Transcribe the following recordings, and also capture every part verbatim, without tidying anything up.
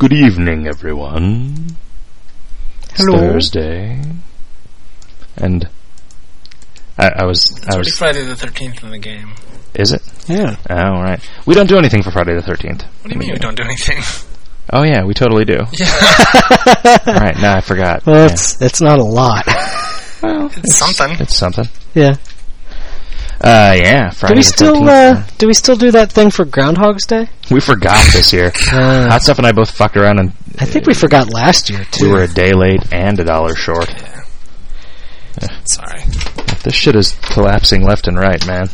Good evening, everyone. Hello. It's Thursday. And I, I was... It's I already was, Friday the thirteenth in the game. Is it? Yeah. Oh, all right. We don't do anything for Friday the thirteenth. What do you mean we don't do anything? Oh, yeah, we totally do. Yeah. All right, now I forgot. Well, yeah. it's it's not a lot. Well, It's, it's something. It's something. Yeah. Uh, yeah, Friday Do we the still thirteenth. uh, do we still do that thing for Groundhog's Day? We forgot this year. Uh, Hot Stuff and I both fucked around, and I think we forgot last year too. we were a day late and a dollar short. Yeah. Sorry. This shit is collapsing left and right, man.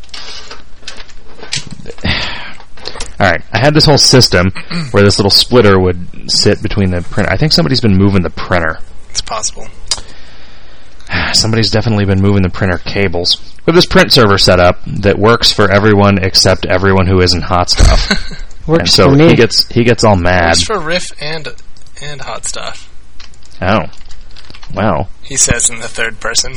Alright, I had this whole system where this little splitter would sit between the printer. I think somebody's been moving the printer. It's possible. Somebody's definitely been moving the printer cables. We have this print server set up that works for everyone except everyone who isn't Hot Stuff. Works and so for me. he gets he gets all mad. It's for Riff and and Hot Stuff. Oh. Well. He says in the third person.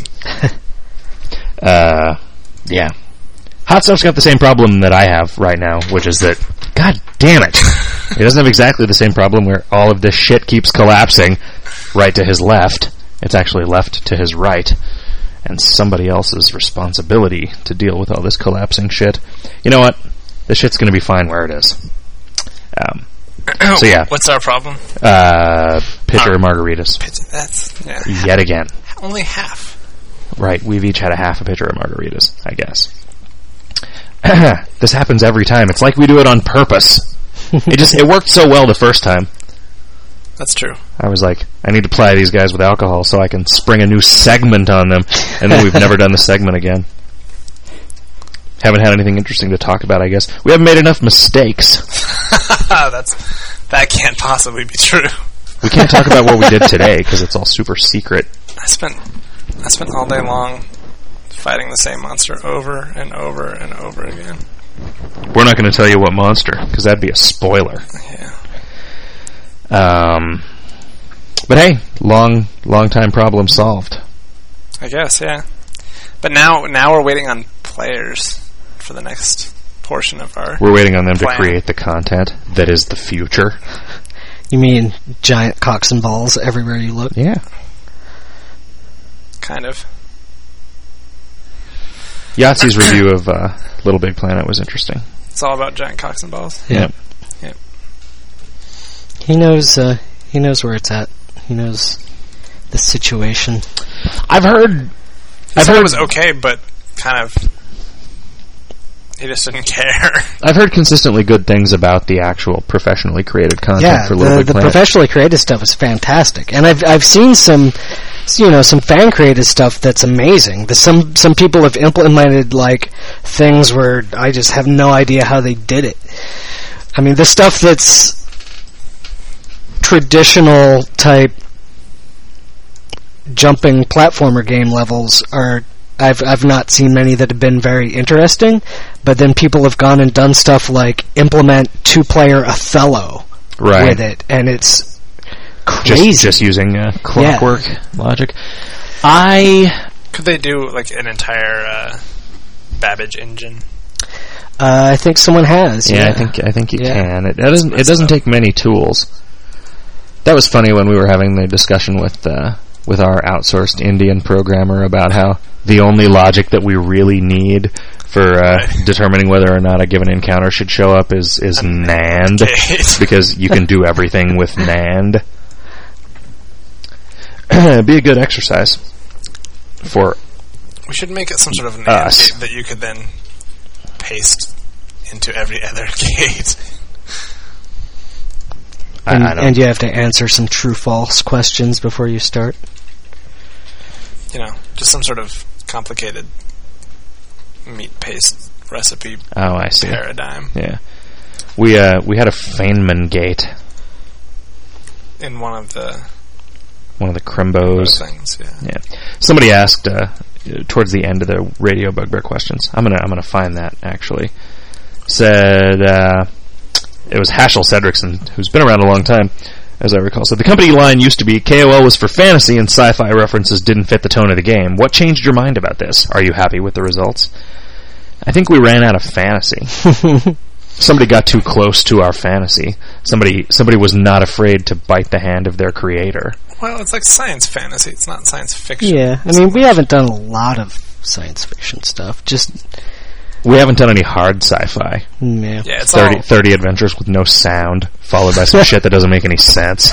Uh, yeah. Hot Stuff's got the same problem that I have right now, which is that, god damn it, he doesn't have exactly the same problem where all of this shit keeps collapsing right to his left. It's actually left to his right, and somebody else's responsibility to deal with all this collapsing shit. You know what? This shit's gonna be fine where it is. Um, so yeah. What's our problem? Uh, pitcher Oh. of margaritas. That's yeah. Yet again. Only half. Right, we've each had a half a pitcher of margaritas, I guess. This happens every time. It's like we do it on purpose. It just it worked so well the first time. That's true. I was like, I need to ply these guys with alcohol so I can spring a new segment on them, and then we've never done the segment again. Haven't had anything interesting to talk about, I guess. We haven't made enough mistakes. That's that can't possibly be true. We can't talk about what we did today because it's all super secret. I spent I spent all day long fighting the same monster over and over and over again. We're not going to tell you what monster because that'd be a spoiler. Yeah. Um, but hey, long, long time problem solved. I guess, yeah. But now now we're waiting on players for the next portion of our We're waiting on them plan. to create the content that is the future. You mean giant cocks and balls everywhere you look? Yeah. kind of. Yahtzee's review of uh, Little Big Planet was interesting. It's all about giant cocks and balls. Yeah. Yep. He knows. Uh, he knows where it's at. He knows the situation. I've heard. He I've said heard it was okay, but kind of. He just didn't care. I've heard consistently good things about the actual professionally created content Yeah, for Little the, Big the Planet. professionally created stuff is fantastic, and I've I've seen some, you know, some fan created stuff that's amazing. The, some some people have implemented like things where I just have no idea how they did it. I mean, the stuff that's traditional type jumping platformer game levels are. I've I've not seen many that have been very interesting, but then people have gone and done stuff like implement two-player Othello right. with it, and it's crazy. Just, just using uh, clockwork Yeah. logic. I Could they do like an entire uh, Babbage engine? uh, I think someone has. yeah, Yeah, I think I think you Yeah. can. It, it doesn't it doesn't take many tools. That was funny when we were having the discussion with uh, with our outsourced Indian programmer about how the only logic that we really need for uh, Right. determining whether or not a given encounter should show up is is An NAND, gate. because you can do everything with NAND. It'd be a good exercise for We should make it some sort of NAND Us. gate that you could then paste into every other gate. I, and, I don't. and you have to answer some true-false questions before you start. You know, just some sort of complicated meat paste recipe Oh, I see. paradigm Yeah, we uh we had a Feynman gate, in one of the one of the those Crimbos. things. Yeah. Yeah. Somebody asked uh, towards the end of the radio bugbear questions. I'm gonna I'm gonna find that actually. Said uh, it was Hashel Cedrickson, who's been around a long time, as I recall. So the company line used to be K O L was for fantasy and sci-fi references didn't fit the tone of the game. What changed your mind about this? Are you happy with the results? I think we ran out of fantasy. somebody got too close to our fantasy. Somebody somebody was not afraid to bite the hand of their creator. Well, it's like science fantasy. It's not science fiction. Yeah, I mean, we haven't done a lot of science fiction stuff. Just We haven't done any hard sci-fi. yeah, Yeah, it's thirty, all thirty adventures with no sound, followed by some shit that doesn't make any sense.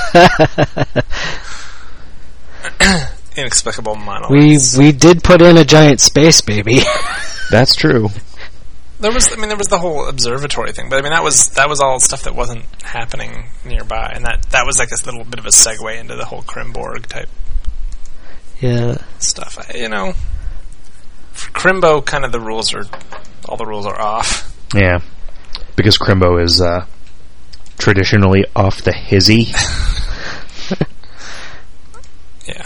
inexplicable we monoliths. we did put in a giant space baby. That's true. There was, I mean, there was the whole observatory thing, but I mean, that was that was all stuff that wasn't happening nearby, and that that was like a little bit of a segue into the whole Crimborg type Yeah, stuff. I, you know, for Crimbo, kind of the rules are all the rules are off. Yeah. Because Crimbo is uh, traditionally off the hizzy. Yeah.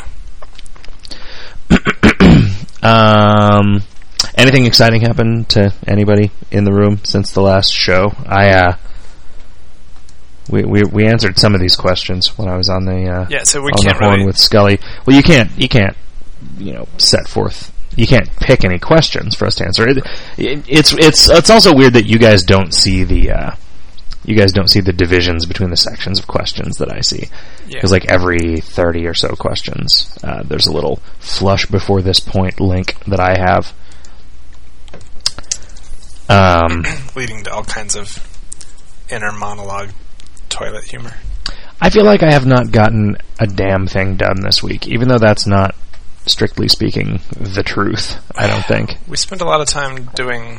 Um, anything exciting happened to anybody in the room since the last show? I uh, we we we answered some of these questions when I was on the uh, Yeah, so we on can't the horn really- with Scully. Well, you can't you can't you know set forth. You can't pick any questions for us to answer. It, it, it's it's it's also weird that you guys don't see the uh, you guys don't see the divisions between the sections of questions that I see. Yeah. Because like every thirty or so questions, uh, there's a little flush before this point link that I have. Um, Leading to all kinds of inner monologue toilet humor. I feel like I have not gotten a damn thing done this week, even though that's not, strictly speaking, the truth, I don't think. We spent a lot of time doing...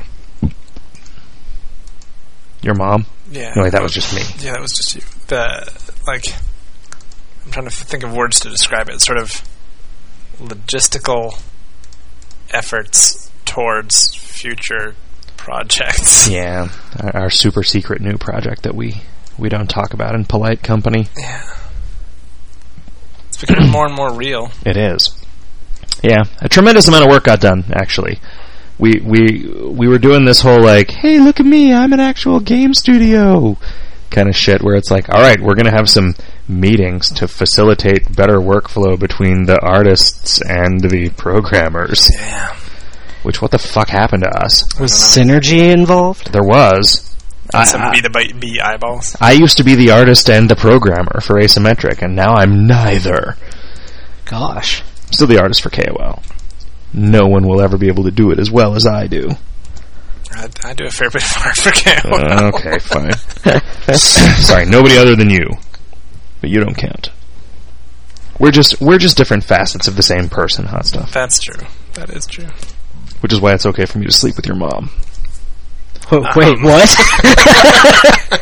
Your mom? Yeah. No, wait, that was just me. Yeah, that was just you. The, like... I'm trying to think of words to describe it. Sort of logistical efforts towards future projects. Yeah, our, our super secret new project that we, we don't talk about in polite company. Yeah. It's becoming more and more real. It is. Yeah, a tremendous amount of work got done, actually. We we we were doing this whole, like, hey, look at me, I'm an actual game studio kind of shit, where it's like, alright, we're going to have some meetings to facilitate better workflow between the artists and the programmers. Yeah. Which, what the fuck happened to us? was synergy involved? There was. I, Some I, B the bi- B eyeballs. I used to be the artist and the programmer for Asymmetric, and now I'm neither. Gosh. Still the artist for K O L. No one will ever be able to do it as well as I do. I, I do a fair bit of art for K O L. Uh, okay, fine. Sorry, nobody other than you. But you don't count. We're just we're just different facets of the same person, Hot Stuff. That's true. That is true. Which is why it's okay for me to sleep with your mom. Oh, wait, Um, what?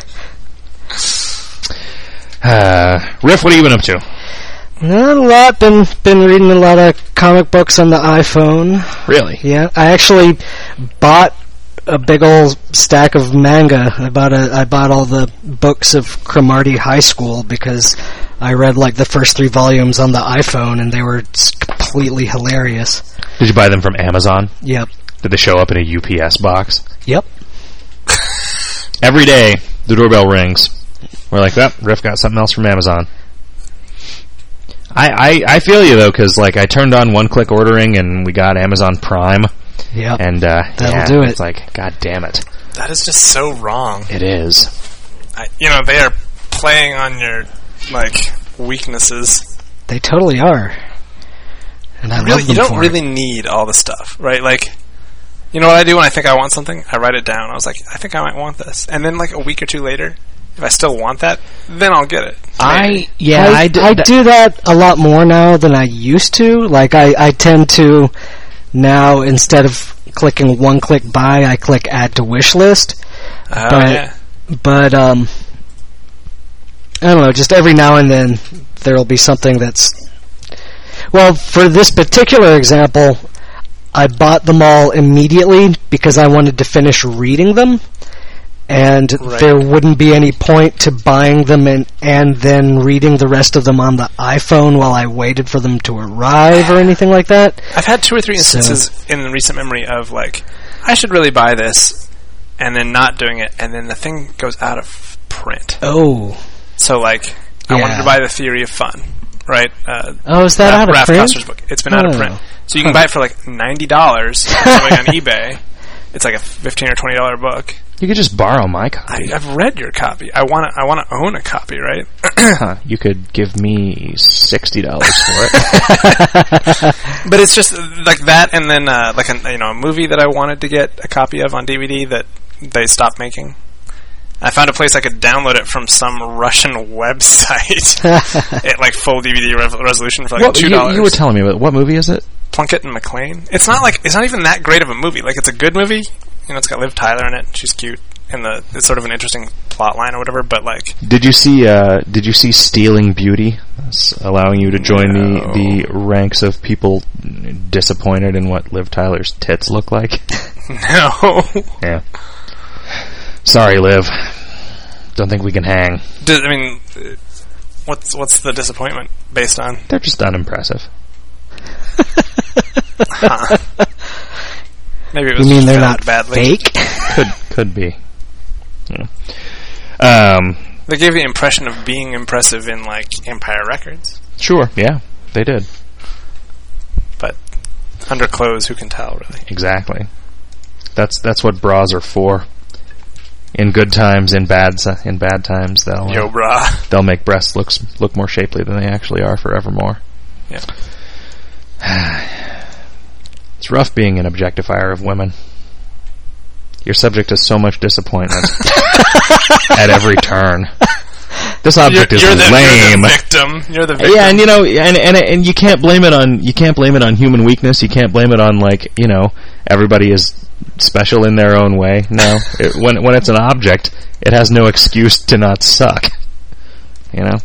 Uh, Riff, what have you been up to? Not a lot. Been been reading a lot of comic books on the iPhone. Really? Yeah, I actually bought a big old stack of manga. I bought a I bought all the books of Cromartie High School because I read like the first three volumes on the iPhone and they were just completely hilarious. Did you buy them from Amazon? Yep. Did they show up in a U P S box? Yep. Every day, the doorbell rings. We're like, oh, Riff got something else from Amazon. I, I, I feel you, though, because like, I turned on one-click ordering, and we got Amazon Prime. Yep. And, uh, That'll yeah, do it. It's like, god damn it. That is just so wrong. It is. I, you know, they are playing on your, like, weaknesses. They totally are. And I really, love them you don't for really it. need all the stuff, right? Like, you know what I do when I think I want something? I write it down. I was like, I think I might want this. And then, like, a week or two later, if I still want that, then I'll get it. I, yeah, I, I, d- I do that a lot more now than I used to. Like, I, I tend to now, instead of clicking one-click buy, I click add to wish list. Oh, but, yeah. But, um, I don't know, just every now and then there'll be something that's... Well, for this particular example, I bought them all immediately because I wanted to finish reading them. And Right. there wouldn't be any point to buying them and, and then reading the rest of them on the iPhone while I waited for them to arrive or anything like that. I've had two or three So- instances in recent memory of, like, I should really buy this, and then not doing it, and then the thing goes out of print. Oh. So, like, I Yeah. wanted to buy The Theory of Fun, right? Uh, Oh, is that Raph, out of Raph print? Koster's book. It's been out of Oh. print. So you can Huh. buy it for, like, ninety dollars going on eBay. It's like a fifteen or twenty dollar book. You could just borrow my copy. I, I've read your copy. I want to. I want to own a copy, right? Huh, you could give me sixty dollars for it. But it's just like that, and then uh, like a you know a movie that I wanted to get a copy of on D V D that they stopped making. I found a place I could download it from some Russian website at like full D V D re- resolution for like what, two you, dollars. you were telling me what, what movie is it? Plunkett and McLean. It's not like it's not even that great of a movie. Like it's a good movie. You know, it's got Liv Tyler in it. She's cute, and the it's sort of an interesting plot line or whatever. But like, Did you see? Uh, did you see Stealing Beauty? That's allowing you to join No. the the ranks of people disappointed in what Liv Tyler's tits look like. no. Yeah. Sorry, Liv. Don't think we can hang. Does, I mean, uh, what's what's the disappointment based on? They're just unimpressive. Huh. Maybe it You was mean they're found not badly. fake? Could could be. Yeah. Um. They gave the impression of being impressive in like Empire Records, Sure. Yeah. They did. but under clothes, who can tell? Really. Exactly. That's that's what bras are for. In good times, in bad si- in bad times, they'll Yo, uh, brah. they'll make breasts look s- look more shapely than they actually are forevermore. Yeah. It's rough being an objectifier of women. You're subject to so much disappointment at every turn. This object you're, is you're the, lame. You're the victim. You're the victim. Yeah, and you know, and and and you can't blame it on you can't blame it on human weakness. You can't blame it on like you know everybody is special in their own way. No, it, when when it's an object, it has no excuse to not suck. You know.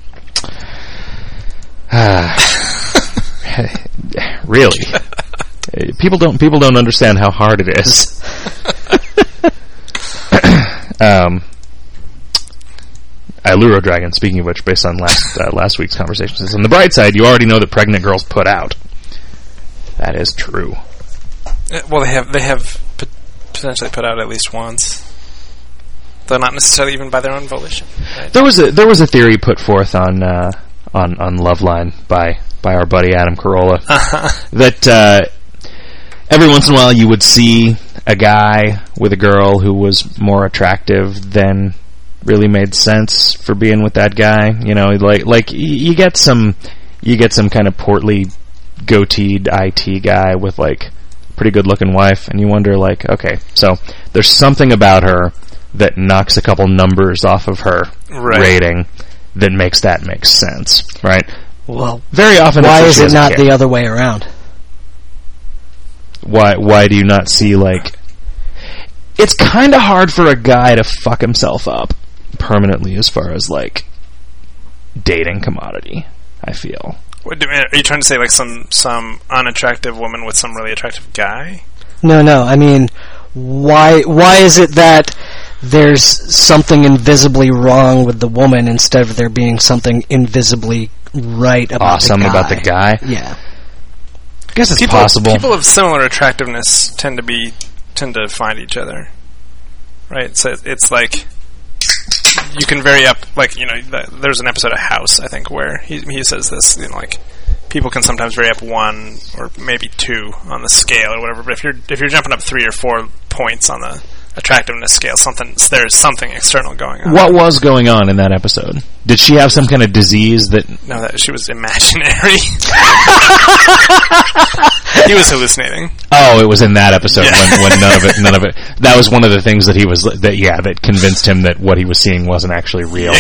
Really, people don't people don't understand how hard it is. um. Alluro Dragon, speaking of which, based on last uh, last week's conversation, says, on the bright side, you already know that pregnant girls put out. That is true. Uh, Well, they have they have pot- potentially put out at least once, though not necessarily even by their own volition. Right? There was a there was a theory put forth on uh, on on Loveline by by our buddy Adam Carolla that uh, every once in a while you would see a guy with a girl who was more attractive than really made sense for being with that guy. You know, like like y- you get some you get some kind of portly goateed I T guy with like pretty good looking wife, and you wonder like, okay, so there's something about her that knocks a couple numbers off of her Right. rating that makes that make sense, right? Well, Very often, why it's is that she it doesn't not care. the other way around? Why why do you not see like? It's kind of hard for a guy to fuck himself up permanently as far as like dating commodity, I feel. What do, are you trying to say like some some unattractive woman with some really attractive guy? No, no. I mean, why? Why is it that there's something invisibly wrong with the woman instead of there being something invisibly right about Awesome the guy? about the guy. Yeah. I guess it's people, possible. People of similar attractiveness tend to be tend to find each other, right? So it's like you can vary up. Like you know, th- there's an episode of House, I think, where he he says this. You know, like people can sometimes vary up one or maybe two on the scale or whatever. But if you're if you're jumping up three or four points on the attractiveness scale, something there's something external going on. What was going on in that episode? Did she have some kind of disease that? No, that she was imaginary. He was hallucinating. Oh, it was in that episode Yeah. when, when none of it, none of it. That was one of the things that he was that yeah that convinced him that what he was seeing wasn't actually real.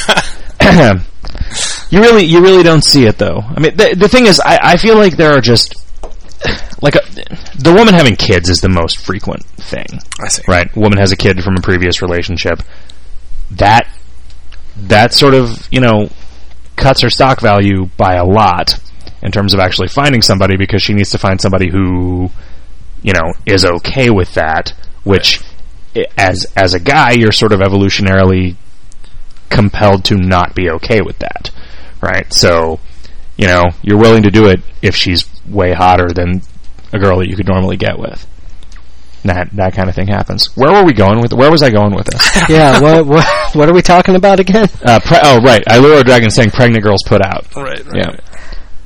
You really, you really don't see it though. I mean, the the thing is, I, I feel like there are just like a, the woman having kids is the most frequent thing. I see. Right, woman has a kid from a previous relationship. That that sort of you know cuts her stock value by a lot in terms of actually finding somebody because she needs to find somebody who you know is okay with that. Which, i as as a guy, you're sort of evolutionarily compelled to not be okay with that, right? So, you know, you're willing to do it if she's way hotter than a girl that you could normally get with. That that kind of thing happens. Where were we going with? Where was I going with this? Yeah. What, what? What are we talking about again? Uh, pre- oh, right. Alluro Dragon saying pregnant girls put out. Right, right. Yeah. right.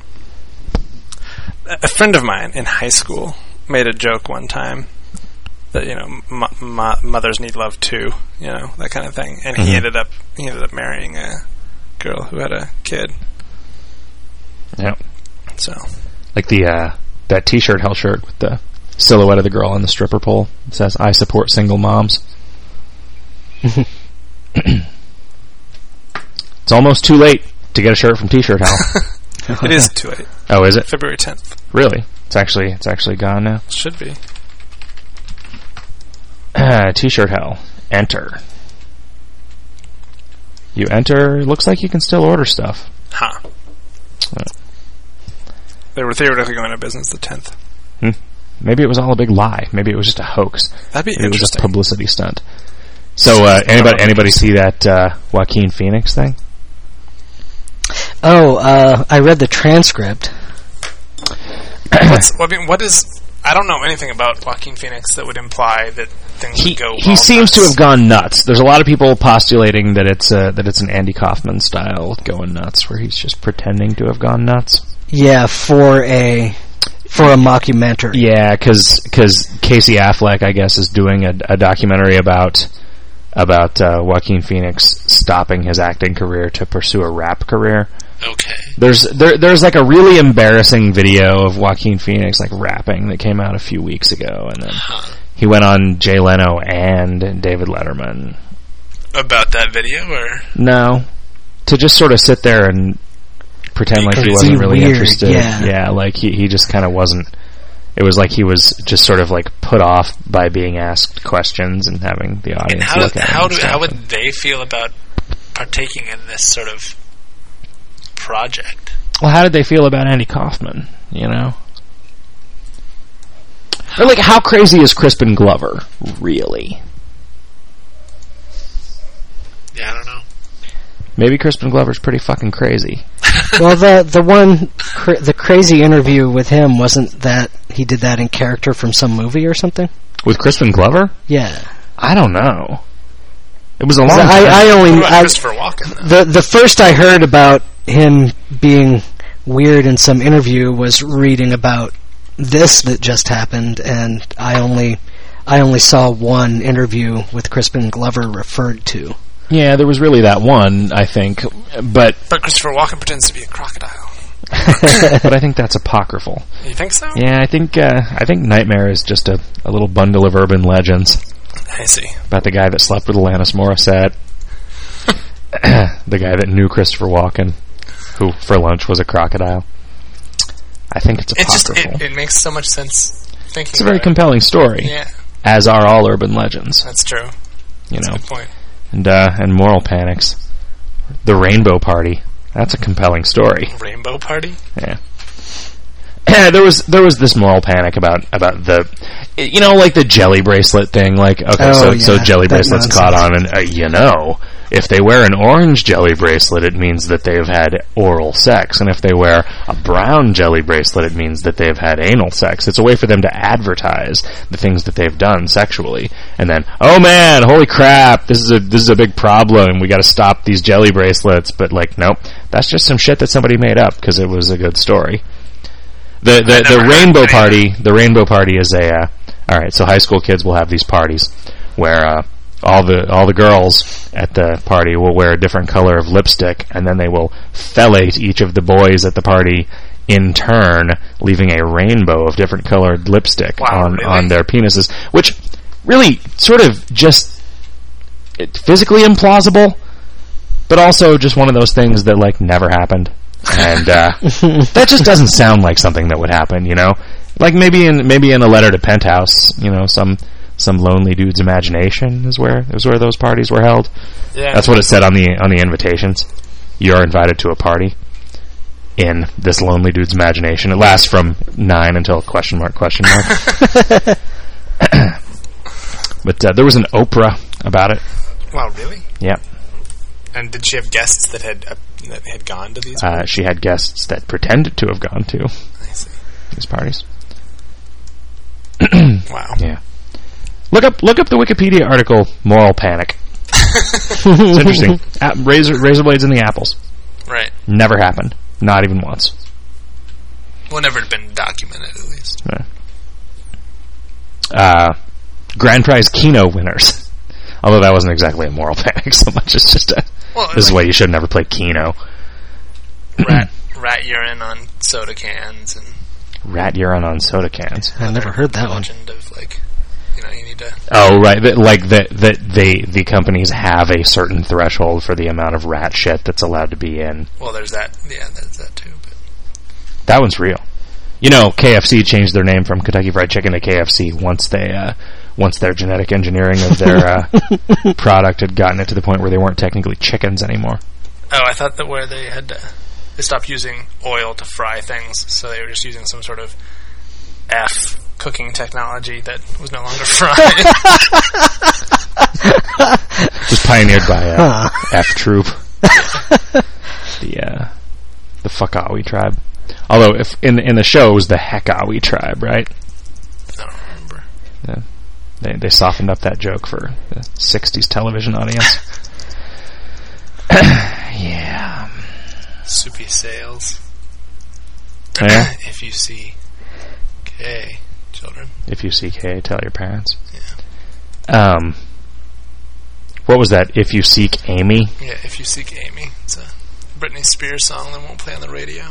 A friend of mine in high school made a joke one time that you know m- m- mothers need love too, you know, that kind of thing. And he Mm-hmm. ended up he ended up marrying a girl who had a kid. Yeah. So Like the uh, that T-shirt, hell shirt with the silhouette of the girl on the stripper pole. It says, "I support single moms." It's almost too late to get a shirt from T-shirt Hell. it is too late. Oh, is it? February tenth. Really? It's actually it's actually gone now. Should be. Uh, T-shirt Hell. Enter. You enter. It looks like you can still order stuff. Huh. Uh, They were theoretically going out of business the tenth. Hmm. Maybe it was all a big lie. Maybe it was just a hoax. That'd be Maybe it was interesting. a publicity stunt. So, uh, anybody anybody see that uh, Joaquin Phoenix thing? Oh, uh, I read the transcript. What's, I mean, what is... I don't know anything about Joaquin Phoenix that would imply that things He would go he all seems nuts. to have gone nuts. There's a lot of people postulating that it's uh, that it's an Andy Kaufman style going nuts, where he's just pretending to have gone nuts. Yeah, for a for a mockumentary. Yeah, because Casey Affleck, I guess, is doing a, a documentary about about uh, Joaquin Phoenix stopping his acting career to pursue a rap career. Okay. There's there, there's like a really embarrassing video of Joaquin Phoenix like rapping that came out a few weeks ago, and then Huh. he went on Jay Leno and David Letterman. About that video, or No, to just sort of sit there and pretend Be like he crazy. wasn't really Weird, interested. yeah. like he he just kind of wasn't. It was like he was just sort of like put off by being asked questions and having the audience and how look at him. how and do stuff. how would they feel about partaking in this sort of project? Well, how did they feel about Andy Kaufman? You know, or like how crazy is Crispin Glover really? Yeah, I don't know. Maybe Crispin Glover's pretty fucking crazy. Well, the the one cr- the crazy interview with him wasn't that he did that in character from some movie or something. With Crispin Glover? Yeah, I don't know. It was a long I, time. I What only about I, Christopher Walken, though? the the first I heard about him being weird in some interview was reading about this that just happened, and I only I only saw one interview with Crispin Glover referred to. Yeah, there was really that one, I think, but But Christopher Walken pretends to be a crocodile. but I think that's apocryphal. You think so? Yeah, I think uh, I think Nightmare is just a, a little bundle of urban legends I see. about the guy that slept with Alanis Morissette, the guy that knew Christopher Walken, who for lunch was a crocodile. I think it's It just apocryphal. it, it makes so much sense thinking. It's a very about compelling story, it. Yeah, as are all urban legends. that's true. You That's know, a good point. and uh, and moral panics. The Rainbow Party. That's a compelling story. Rainbow Party. Yeah. there was there was this moral panic about about the, you know, like the jelly bracelet thing. Like, okay, Oh, so yeah, so jelly that bracelets nonsense. caught on, and uh, you know, if they wear an orange jelly bracelet, it means that they've had oral sex, and if they wear a brown jelly bracelet, it means that they've had anal sex. It's a way for them to advertise the things that they've done sexually, and then, oh man, holy crap, this is a this is a big problem. We got to stop these jelly bracelets. But like, nope, that's just some shit that somebody made up because it was a good story. The the, the never heard Rainbow of it. Party. The Rainbow Party is a uh, all right. So high school kids will have these parties where uh, all the all the girls at the party will wear a different color of lipstick, and then they will fellate each of the boys at the party in turn, leaving a rainbow of different colored lipstick Wow, on really? on their penises, which really sort of just it, physically implausible, but also just one of those things that like never happened. And uh, that just doesn't sound like something that would happen, you know. Like maybe in maybe in a letter to Penthouse, you know, some some lonely dude's imagination is where is where those parties were held. Yeah, That's what it said on the on the invitations. You are invited to a party in this lonely dude's imagination. It lasts from nine until question mark question mark. But uh, there was an Oprah about it. Wow, really? Yeah, And did she have guests that had uh, that had gone to these? uh, she had guests that pretended to have gone to I see. these parties. Wow. Yeah. Look up look up the Wikipedia article Moral Panic. It's interesting. A- razor razor blades in the apples. Right. Never happened. Not even once. Well, never been documented, at least. Yeah. Uh Grand Prize Keno winners. Although that wasn't exactly a moral panic so much. It's just a, Well, this is like why you should never play Keno. rat rat urine on soda cans and Rat urine on soda cans. I never heard that one. legend of like, you know, you need to. Oh, right. That, like that, that they the companies have a certain threshold for the amount of rat shit that's allowed to be in. Well, there's that. Yeah, there's that too. But That one's real. You know, K F C changed their name from Kentucky Fried Chicken to K F C once they uh, once their genetic engineering of their uh, product had gotten it to the point where they weren't technically chickens anymore. oh, I thought that where they had to, they stopped using oil to fry things, so they were just using some sort of F cooking technology that was no longer frying. Just pioneered by uh, F Troop, the uh, the Fakawi tribe. Although, if in in the show it was the Hekawi tribe, right? I don't remember. Yeah. They they softened up that joke for the sixties television audience. Yeah. Soupy sales. Yeah. If you see K, children. If you see K, tell your parents. Yeah. Um. What was that? If you seek Amy. Yeah, if you seek Amy. It's a Britney Spears song that won't play on the radio.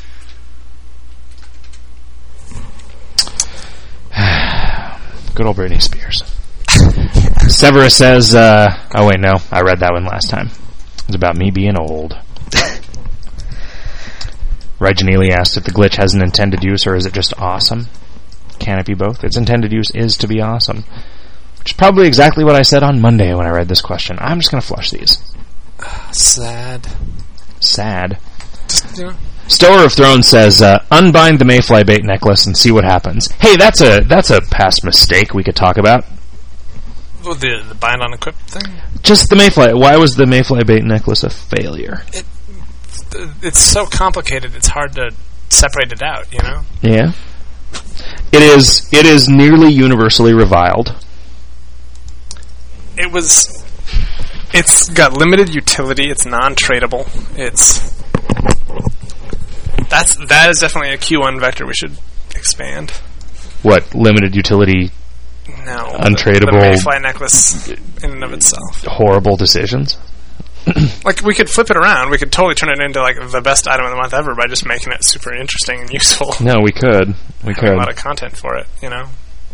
Good old Britney Spears. Severus says, uh, oh wait, no, I read that one last time. It's about me being old. Reginelli asked if the glitch has an intended use or is it just awesome? Can it be both? Its intended use is to be awesome. Which is probably exactly what I said on Monday when I read this question. I'm just going to flush these. Sad. Sad. Yeah. Stower of Thrones says, uh, unbind the Mayfly bait necklace and see what happens. Hey, that's a that's a past mistake we could talk about. Well, the, the bind on equip thing? Just the Mayfly. Why was the Mayfly bait necklace a failure? It, it's so complicated, it's hard to separate it out, you know? Yeah. It is, it is nearly universally reviled. It was... It's got limited utility, it's non-tradable, it's... That's that is definitely a Q one vector we should expand. What, limited utility, No. untradable, The, the Mayfly necklace in and of itself. horrible decisions? Like, we could flip it around. We could totally turn it into, like, the best item of the month ever by just making it super interesting and useful. No, we could. We Having could. a lot of content for it, you know?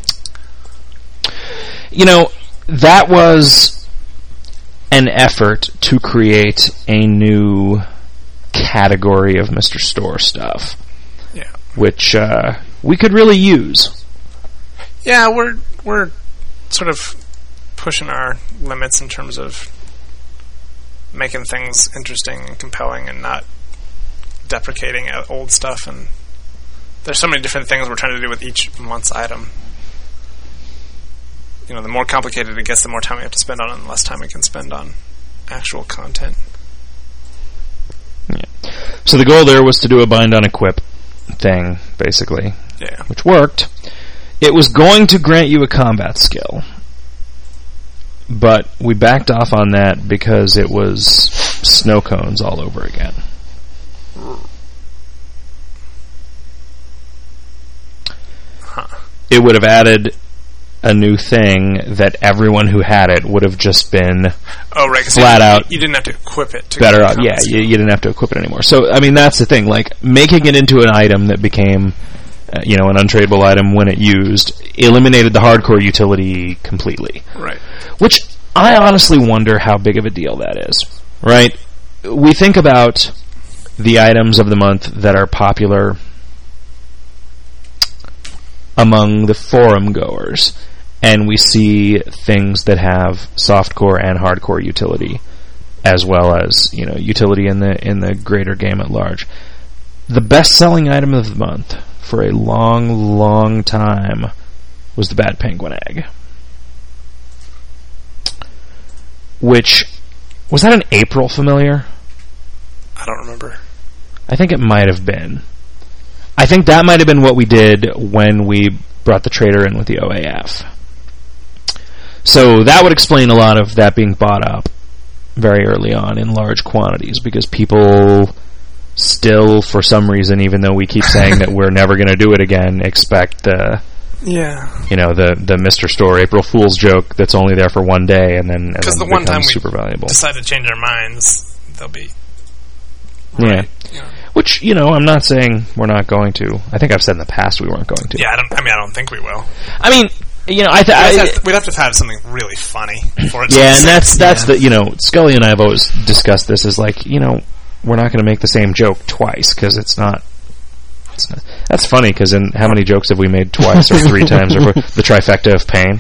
You know, that was an effort to create a new category of Mister Store stuff. Yeah. Which, uh, we could really use. Yeah, we're, we're sort of pushing our limits in terms of making things interesting and compelling and not deprecating old stuff, and there's so many different things we're trying to do with each month's item. You know, the more complicated it gets, the more time we have to spend on it, and the less time we can spend on actual content. Yeah. So the goal there was to do a bind on equip thing, basically. Yeah. Which worked. It was going to grant you a combat skill. But we backed off on that because it was snow cones all over again. Huh. It would have added a new thing that everyone who had it would have just been Oh, right. 'Cause flat you, out You didn't have to equip it. To better get off. the Yeah, combat you, skill. you didn't have to equip it anymore. So, I mean, that's the thing. Like, making it into an item that became, uh, you know, an untradeable item when it used, eliminated the hardcore utility completely. Right. Which I honestly wonder how big of a deal that is. Right? We think about the items of the month that are popular among the forum goers, and we see things that have softcore and hardcore utility, as well as, you know, utility in the in the greater game at large. The best-selling item of the month for a long, long time was the Bad Penguin Egg. Which, was that an April familiar? I don't remember. I think it might have been. I think that might have been what we did when we brought the trader in with the O A F. So that would explain a lot of that being bought up very early on in large quantities, because people still, for some reason, even though we keep saying that we're never going to do it again, expect uh, Yeah. You know, the the Mister Store April Fool's joke that's only there for one day and then because the then one time we super valuable. decide to change our minds, they'll be yeah. right, you know. Which, you know, I'm not saying we're not going to. I think I've said in the past we weren't going to. Yeah, I don't. I mean, I don't think we will. I mean, you know, I, th- We'd I have, to, we'd have to have something really funny for it. to yeah, make and that's sense. that's Yeah. the you know, Scully and I have always discussed this as like, you know, we're not going to make the same joke twice because it's not. It's not that's funny because in how many jokes have we made twice or three times or the trifecta of pain?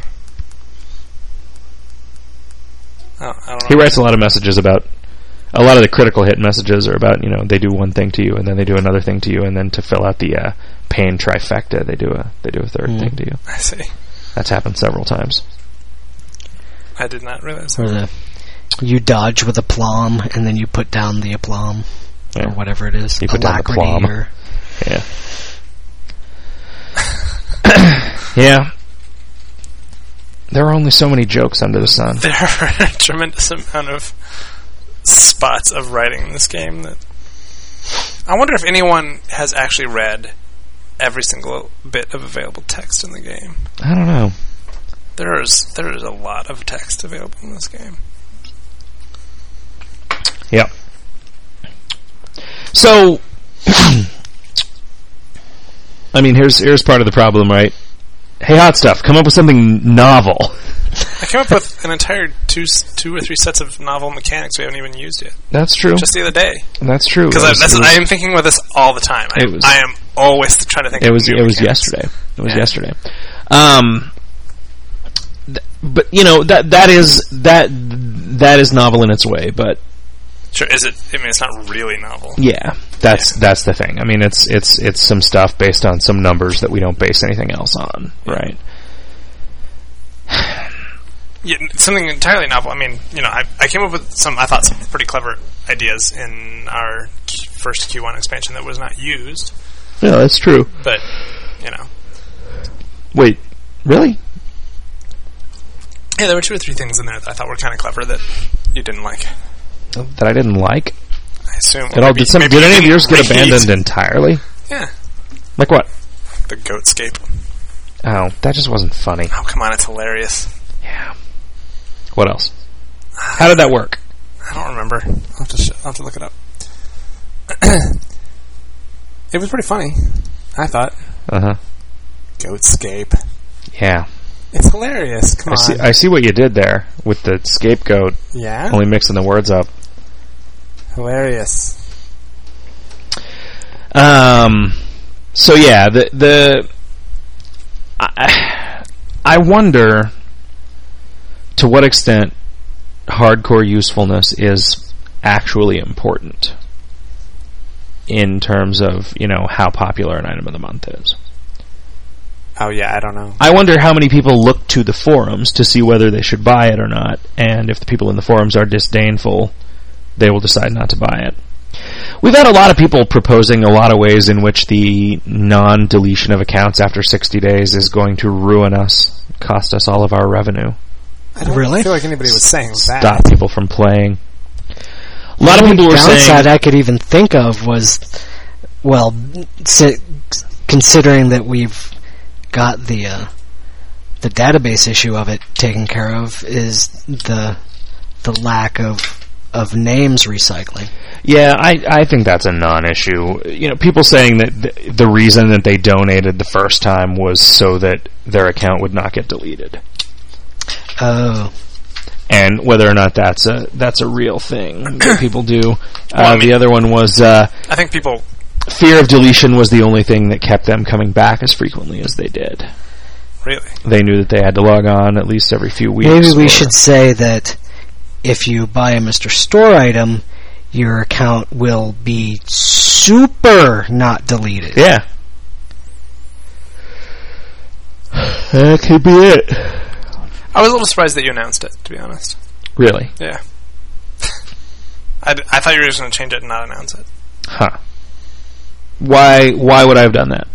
Oh, I don't know. He writes a lot of messages about. A lot of the critical hit messages are about, you know, they do one thing to you and then they do another thing to you and then to fill out the uh, pain trifecta they do a they do a third Mm. thing to you. I see. That's happened several times. I did not realize. Or the you dodge with aplomb and then you put down the aplomb Yeah. or whatever it is. You put down the Alacrity aplomb. or Yeah. Yeah. There are only so many jokes under the sun. There are a tremendous amount of spots of writing in this game that I wonder if anyone has actually read every single bit of available text in the game. I don't know. There is there is a lot of text available in this game. Yep. So, I mean, here's here's part of the problem, right? Hey, Hot Stuff, come up with something novel. I came up with an entire two two or three sets of novel mechanics we haven't even used yet. That's true. Just the other day. That's true. Because It I, was- that's- it was- I am thinking about this all the time. I, It was- I am always trying to think It of was new it was mechanics. yesterday. It was Yeah. yesterday. Um, th- but you know that that is that that is novel in its way. But Sure, is it? I mean, it's not really novel. yeah, that's that's the thing. I mean, it's it's it's some stuff based on some numbers that we don't base anything else on, right? Yeah, something entirely novel. I mean, you know, I, I came up with some, I thought, some pretty clever ideas in our Q- first Q one expansion that was not used, Yeah, that's true. but, you know. Wait, really? Yeah, there were two or three things in there that I thought were kind of clever that you didn't like. That I didn't like. I assume. It all, maybe- did some? maybe Did you any of didn't yours get read. abandoned entirely? Yeah, Like what? the Goatscape. Oh, that just wasn't funny. Oh, come on, it's hilarious. Yeah. What else? How did that work? I don't remember. I'll have to, sh- I'll have to look it up. It was pretty funny, I thought. Uh huh. Goatscape. Yeah. It's hilarious. Come I on. see. I see what you did there with the scapegoat, yeah? only mixing the words up. Hilarious. Um. So yeah, the the. I, I wonder to what extent hardcore usefulness is actually important in terms of, you know, how popular an item of the month is. Oh, yeah, I don't know. I wonder how many people look to the forums to see whether they should buy it or not, and if the people in the forums are disdainful, they will decide not to buy it. We've had a lot of people proposing a lot of ways in which the non-deletion of accounts after sixty days is going to ruin us, cost us all of our revenue. I don't Really? feel like anybody was saying that. Stop people from playing. A lot of The people were downside saying... I could even think of was, well, si- considering that we've got the uh, the database issue of it taken care of, is the the lack of of names recycling. Yeah, I, I think that's a non-issue. You know, people saying that the, the reason that they donated the first time was so that their account would not get deleted. Oh, And whether or not that's a that's a real thing that people do. Well, uh, I mean- the other one was uh, I think people... fear of deletion was the only thing that kept them coming back as frequently as they did. Really? They knew that they had to log on at least every few weeks. maybe we or- should say that if you buy a Mister Store item, your account will be super not deleted. Yeah. That could be it. I was a little surprised that you announced it, to be honest. Really? Yeah. I, d- I thought you were just going to change it and not announce it. Huh. Why why would I have done that?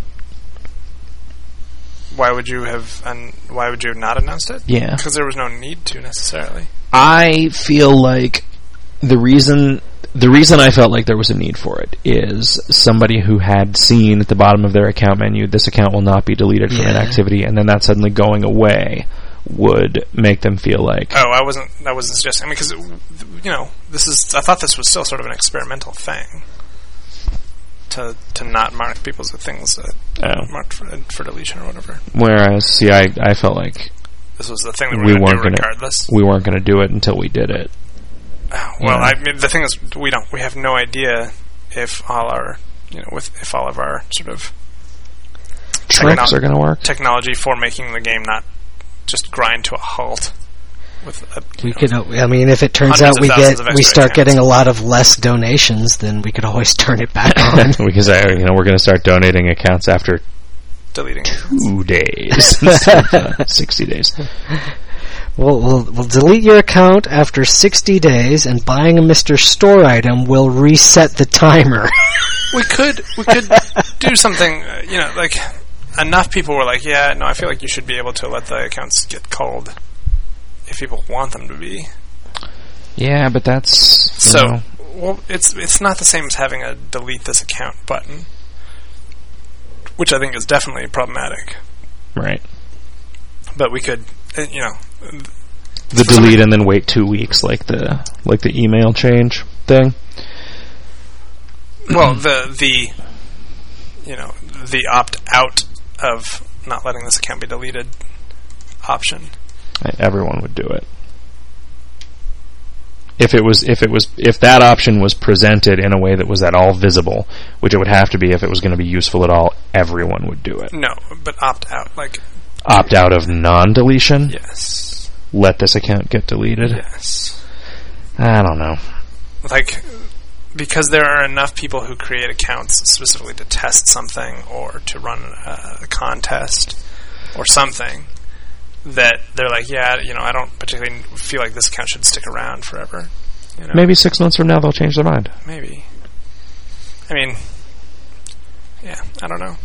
Why would you have... Un- why would you have not announced it? Yeah. Because there was no need to, necessarily. I feel like the reason the reason I felt like there was a need for it is somebody who had seen at the bottom of their account menu, this account will not be deleted from Yeah. inactivity, and then that suddenly going away would make them feel like, Oh, I wasn't. I wasn't suggesting. I mean, because you know, this is. I thought this was still sort of an experimental thing. To to not mark people's things uh, Oh. marked for, for deletion or whatever. whereas, see, I, I felt like This was the thing that we, we were weren't going to do gonna, regardless. we weren't going to do it until we did it. Oh, well, Yeah. I mean, the thing is, we don't. We have no idea if all our, you know, with if all of our sort of Tricks are going to work. technology for making the game not just grind to a halt. With a, We know, could. I mean, if it turns Hundreds out we of thousands get of we extra start accounts. getting a lot of less donations, then we could always turn it back on. Because I, you know, we're going to start donating accounts after deleting. two days instead of uh, sixty days. We'll, we'll we'll delete your account after sixty days, and buying a Mister Store item will reset the timer. We could we could do something. Uh, you know, like enough people were like, yeah, no, I feel like you should be able to let the accounts get culled if people want them to be. Yeah, but that's you So, know, well, it's it's not the same as having a delete this account button, which I think is definitely problematic. right. But we could, uh, you know, The delete and then wait two weeks, like the like the email change thing. well, the the you know the opt out of not letting this account be deleted option. Everyone would do it. If it was, if it was, if that option was presented in a way that was at all visible, which it would have to be if it was going to be useful at all, everyone would do it. No, but opt out, like Opt out of non-deletion. yes, Let this account get deleted. yes, I don't know. like because there are enough people who create accounts specifically to test something or to run a, a contest or something. That they're like, yeah, you know, I don't particularly feel like this account should stick around forever. You know? Maybe six months from now they'll change their mind. Maybe. I mean, yeah, I don't know.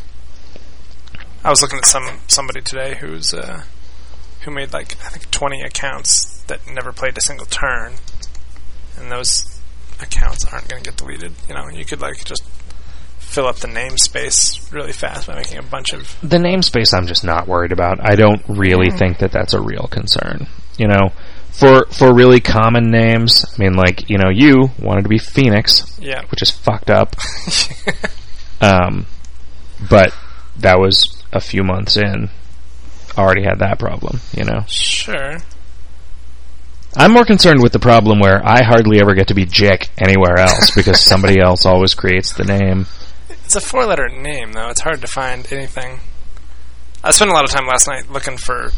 I was looking at some somebody today who's uh, who made like I think twenty accounts that never played a single turn, and those accounts aren't going to get deleted. You know, you could like just fill up the namespace really fast by making a bunch of. The namespace I'm just not worried about. I don't really think that that's a real concern. You know, for for really common names, I mean, like, you know, you wanted to be Phoenix, Yeah. which is fucked up. um, but that was a few months in. Already had that problem, you know. Sure. I'm more concerned with the problem where I hardly ever get to be Jick anywhere else because somebody else always creates the name. It's a four-letter name, though. It's hard to find anything. I spent a lot of time last night looking for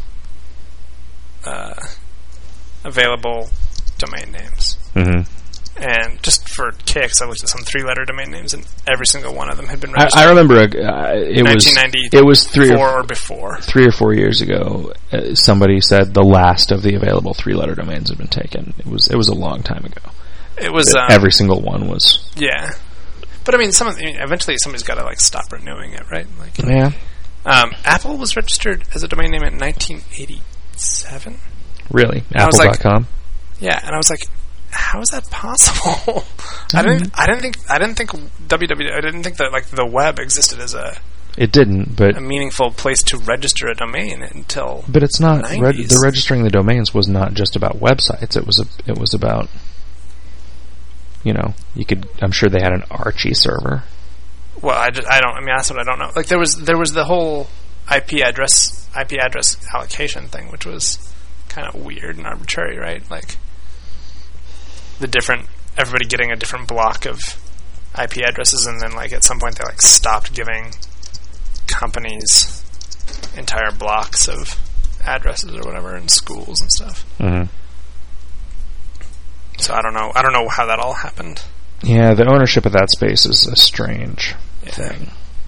uh, available domain names. Mm-hmm. And just for kicks, I looked at some three-letter domain names, and every single one of them had been I, registered I remember uh, it was nineteen ninety-four it was three or or before. three or four years ago. Uh, somebody said the last of the available three-letter domains had been taken. It was it was a long time ago. It was That um, every single one was. yeah. But I mean, some of, I mean, eventually somebody's got to like stop renewing it, right? Like, Yeah, um, Apple was registered as a domain name in nineteen eighty-seven. really. I was Apple like- dot com. Yeah, and I was like, how is that possible? I didn't. I didn't think. I didn't think W W. I didn't think that like the web existed as a, It didn't, but a meaningful place to register a domain until. but it's not. Reg- nineties. the registering the domains was not just about websites. It was a, it was about. You know, you could. I'm sure they had an Archie server. Well, I, just, I don't. I mean, that's what I don't know. Like there was there was the whole I P address I P address allocation thing, which was kind of weird and arbitrary, right? Like the different everybody getting a different block of I P addresses, and then like at some point they like stopped giving companies entire blocks of addresses or whatever in schools and stuff. Mm-hmm. So I don't know. I don't know how that all happened. Yeah, the ownership of that space is a strange Yeah. thing.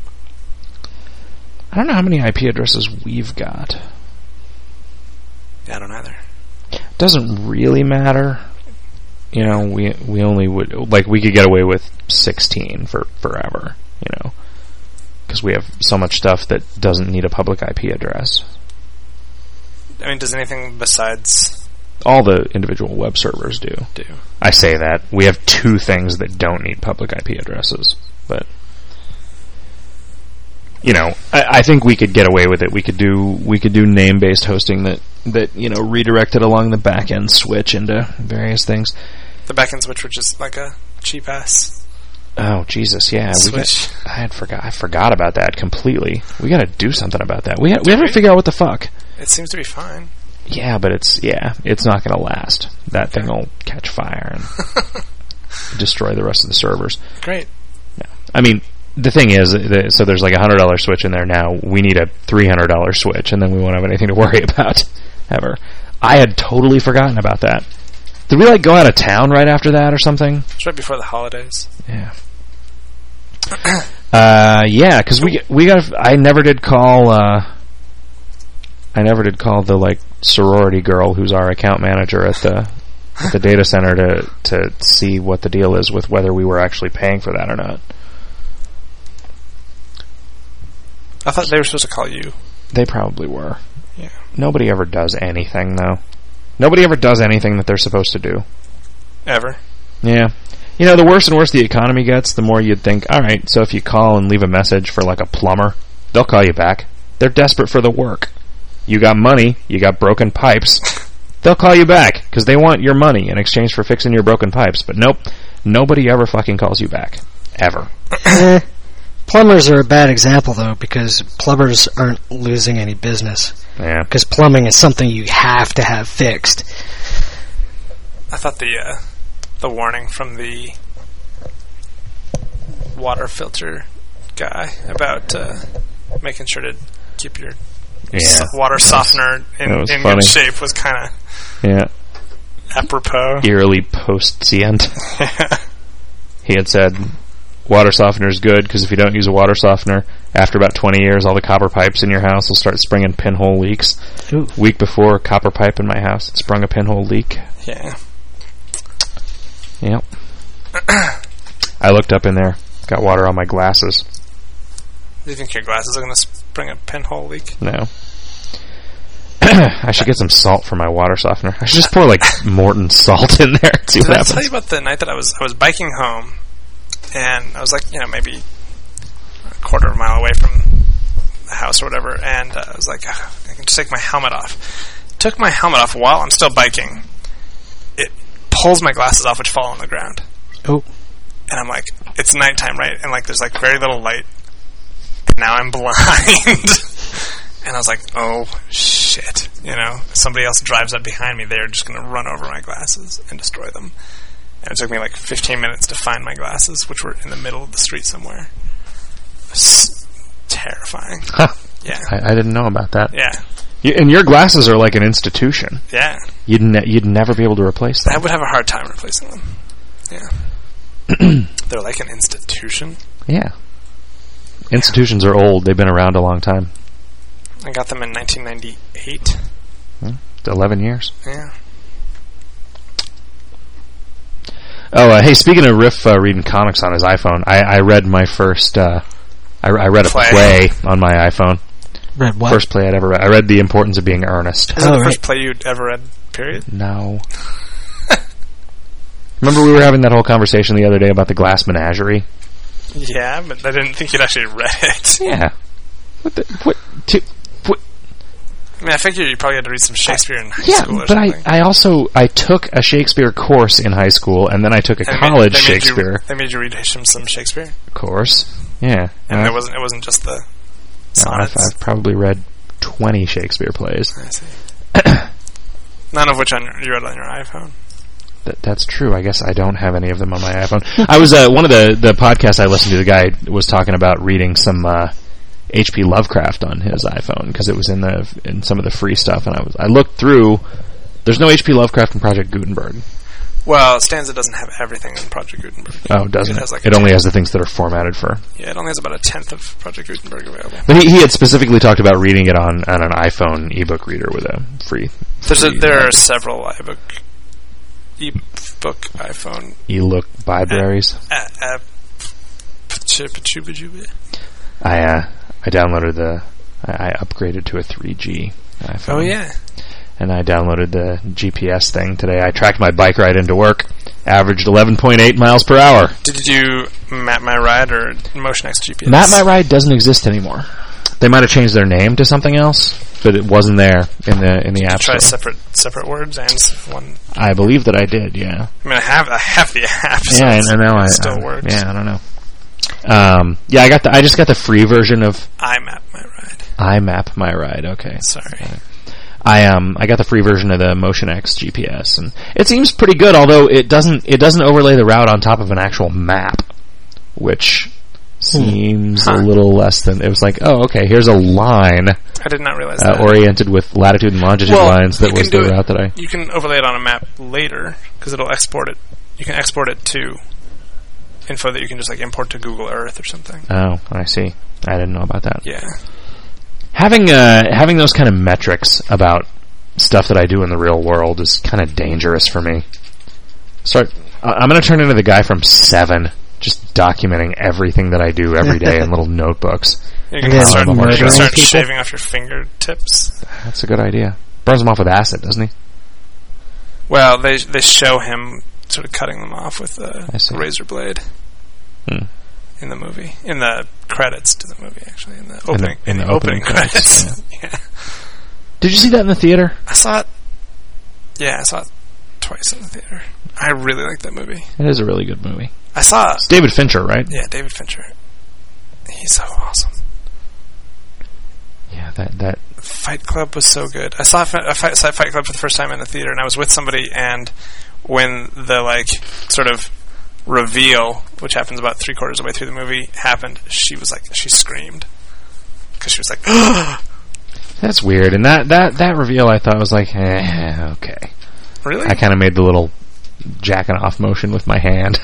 I don't know how many I P addresses we've got. Yeah, I don't either. Doesn't really matter. You know, we we only would like we could get away with sixteen for forever. You know, because we have so much stuff that doesn't need a public I P address. I mean, does anything besides all the individual web servers do. Do. I say that. We have two things that don't need public I P addresses. But, you know, I, I think we could get away with it. We could do we could do name-based hosting that, that, you know, redirected along the back-end switch into various things. The backend switch, which is like a cheap-ass Oh, Jesus, yeah. We switch. got, I had forgot I forgot about that completely. We gotta do something about that. We, ha- we haven't figured out what the fuck. It seems to be fine. Yeah, but it's, yeah, it's not gonna last. That thing will catch fire and destroy the rest of the servers. Great. Yeah. I mean, the thing is, the, so there's like a one hundred dollars switch in there now. We need a three hundred dollars switch, and then we won't have anything to worry about, ever. I had totally forgotten about that. Did we, like, go out of town right after that or something? It's right before the holidays. Yeah. uh, yeah, because we, we got, I never did call, uh, I never did call the, like, sorority girl who's our account manager at the, at the data center to, to see what the deal is with whether we were actually paying for that or not. I thought they were supposed to call you. They probably were. Yeah. Nobody ever does anything, though. Nobody ever does anything that they're supposed to do. Ever. Yeah. You know, the worse and worse the economy gets, the more you'd think, alright, so if you call and leave a message for, like, a plumber, they'll call you back. They're desperate for the work. You got money, you got broken pipes, they'll call you back, because they want your money in exchange for fixing your broken pipes. But nope, nobody ever fucking calls you back. Ever. Eh, plumbers are a bad example, though, because plumbers aren't losing any business. Yeah. Because plumbing is something you have to have fixed. I thought the uh, the warning from the water filter guy about uh, making sure to keep your Yeah. so- water softener in, that was in funny. good shape was kind of Yeah. apropos. Eerily post-scient. He had said, water softener is good, because if you don't use a water softener, after about twenty years, all the copper pipes in your house will start springing pinhole leaks. Ooh. Week before, copper pipe in my house it sprung a pinhole leak. Yeah. Yep. I looked up in there, got water on my glasses. Do you think your glasses are going to spring a pinhole leak? No. I should get some salt for my water softener. I should just pour, like, Morton salt in there and see Did what I happens. tell you about the night that I was I was biking home, and I was like, you know, maybe a quarter of a mile away from the house or whatever, and uh, I was like, "Ugh, I can just take my helmet off. Took my helmet off while I'm still biking. It pulls my glasses off, which fall on the ground. Oh. And I'm like, it's nighttime, right? And like, there's like very little light. And now I'm blind. And I was like, oh shit, you know, if somebody else drives up behind me, they're just going to run over my glasses and destroy them. And it took me like fifteen minutes to find my glasses, which were in the middle of the street somewhere. It was terrifying. Huh. Yeah. I, I didn't know about that. Yeah. You, and your glasses are like an institution. Yeah. You'd ne- you'd never be able to replace them. I would have a hard time replacing them. Yeah. They're like an institution. Yeah. Institutions are old. They've been around a long time. I got them in nineteen ninety-eight. Hmm. eleven years. Yeah. Oh, uh, hey, speaking of Riff uh, reading comics on his iPhone, I, I read my first, uh, I, I read a Play. play on my iPhone. Read what? First play I'd ever read. I read The Importance of Being Earnest. Is that Oh, the right. first play you'd ever read, period? No. Remember we were having that whole conversation the other day about the Glass Menagerie? Yeah, but I didn't think you'd actually read it. Yeah. What the, what, to, what? I mean, I figured you probably had to read some Shakespeare in high Yeah, school or but I, something. I also, I took a Shakespeare course in high school, and then I took a They made- college they made you- Shakespeare They made you read him some Shakespeare? course. Yeah. And Uh, it wasn't it wasn't just the no, I've, sonnets? I've probably read twenty Shakespeare plays. I see. None of which on your, you read on your iPhone. That, that's true. I guess I don't have any of them on my iPhone. I was uh, one of the the podcasts I listened to. The guy was talking about reading some uh, H P Lovecraft on his iPhone because it was in the in some of the free stuff, and I was I looked through. There's no H P Lovecraft in Project Gutenberg. Well, Stanza doesn't have everything in Project Gutenberg. Oh, doesn't It it? has like it a only has the things that are formatted for. Yeah, it only has about a tenth of Project Gutenberg available. But he, he had specifically talked about reading it on, on an iPhone ebook reader with a free. There's a, free there are several iBook, ebook iPhone. e-look libraries. Uh, uh, pachuba-juba-juba. I uh, I downloaded the. I, I upgraded to a three G iPhone. Oh yeah, and I downloaded the G P S thing today. I tracked my bike ride into work, averaged eleven point eight miles per hour. Did you map my ride or MotionX G P S? Map My Ride doesn't exist anymore. They might have changed their name to something else, but it wasn't there in the in the app Try store. separate separate words and one. I believe that I did. Yeah. I mean, I have I have the app. So Yeah, it's- I know. It I still I, works. Yeah, I don't know. Um, yeah, I got the. I just got the free version of I map my ride. I Map My Ride. Okay. Sorry. I um I got the free version of the MotionX G P S, and it seems pretty good. Although it doesn't it doesn't overlay the route on top of an actual map, which seems Huh. a little less than. It was like, oh, okay, here's a line I did not realize uh, that. oriented with latitude and longitude Well, lines. That you was can the do it- route that I. You can overlay it on a map later because it'll export it. You can export it to info that you can just like import to Google Earth or something. Oh, I see. I didn't know about that. Yeah. Having uh having those kind of metrics about stuff that I do in the real world is kind of dangerous for me. Start. Uh, I'm going to turn into the guy from Seven, just documenting everything that I do every day in little notebooks. You can Yeah, start, like you can murdering start people. shaving off your fingertips. That's a good idea. Burns them off with acid, doesn't he? Well, they they show him sort of cutting them off with I a see. razor blade Hmm. in the movie, in the credits to the movie, actually, in the opening, in the in the opening opening, credits, credits. yeah. Did you see that in the theater? I saw it. Yeah, I saw it twice in the theater. I really like that movie. It is a really good movie. I saw. It's David Fincher, right? Yeah, David Fincher. He's so awesome. Yeah, that that. Fight Club was so good. I saw Fi- I fi- saw Fight Club for the first time in the theater, and I was with somebody, and when the like sort of reveal, which happens about three quarters of the way through the movie, happened, she was like, she screamed because she was like, That's weird. And that that that reveal, I thought was like, eh, okay. really? I kind of made the little jacking off motion with my hand.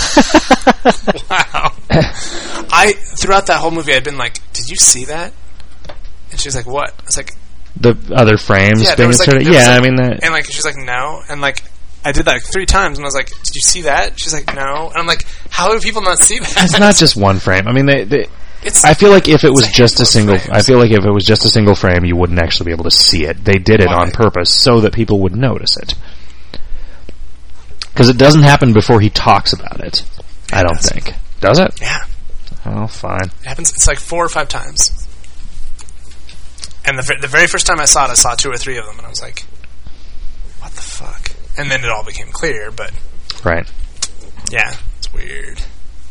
Wow. I throughout that whole movie, I'd been like, "Did you see that?" And she was like, "What?" I was like, The other frames "Yeah, there being was like, inserted. there was, Yeah, like- I mean that. and like she's like, "No," and like I did that like three times, and I was like, "Did you see that?" She's like, "No," and I'm like, "How do people not see that?" It's not just one frame. I mean, they, they, It's I feel like if it was a just a handful of single, frames. I feel like if it was just a single frame, you wouldn't actually be able to see it. They did it Why? on purpose so that people would notice it. Because it doesn't happen before he talks about it. I don't does. think. Does it? yeah. Oh, fine. It happens. It's like four or five times. And the ve- the very first time I saw it, I saw two or three of them, and I was like, "What the fuck?" And then it all became clear. But Right. yeah, it's weird.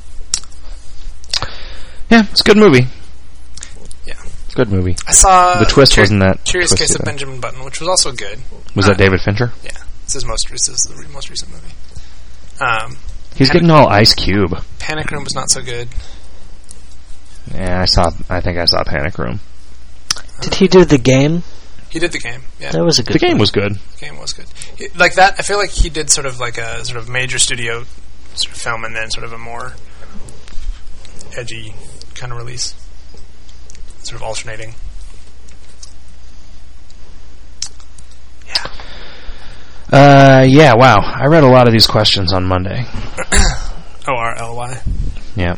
Yeah, it's a good movie. Yeah, Good movie. I saw The twist Cur- wasn't that Curious twisty, Case of though. Benjamin Button, which was also good. Was Uh, that David Fincher? Yeah, it's his most this is the re- most recent movie. Um, He's Panic- getting all Ice Cube. Panic Room was not so good. Yeah, I saw. I think I saw Panic Room. Did he do the game? He did the game. Yeah, That was a good. The game was good. the game was good. He- like that, I feel like he did sort of like a sort of major studio sort of film, and then sort of a more edgy kind of release, sort of alternating. Yeah. Uh, yeah. Wow. I read a lot of these questions on Monday. O R L Y. Yeah.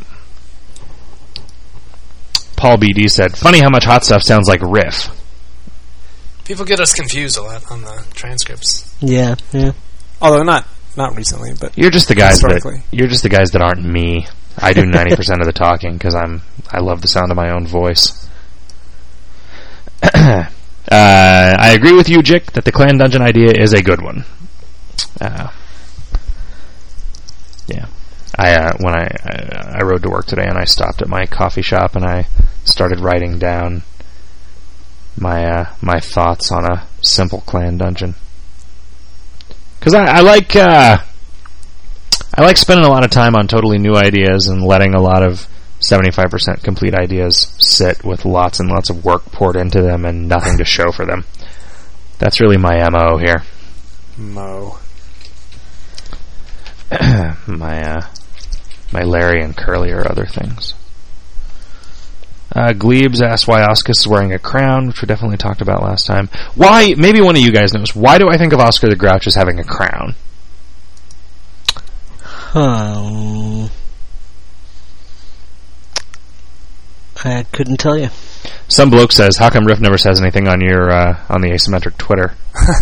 Paul B D said, "Funny how much hot stuff sounds like riff." People get us confused a lot on the transcripts. Yeah, yeah. Although not not recently, but You're just the guys that Historically. you're just the guys that aren't me. I do ninety percent of the talking because I'm I love the sound of my own voice. uh, I agree with you, Jick, that the clan dungeon idea is a good one. Uh, yeah, I uh, when I, I I rode to work today and I stopped at my coffee shop and I started writing down my uh, my thoughts on a simple clan dungeon. Because I, I like uh, I like spending a lot of time on totally new ideas and letting a lot of seventy-five percent complete ideas sit with lots and lots of work poured into them and nothing to show for them. That's really my M O here. Mo. my uh, my Larry and Curly are other things. Uh, Glebes asked why Oscar is wearing a crown, which we definitely talked about last time. Why? Maybe one of you guys knows. Why do I think of Oscar the Grouch as having a crown? Um, I couldn't tell you. Some bloke says, how come Riff never says anything on your uh, on the asymmetric Twitter?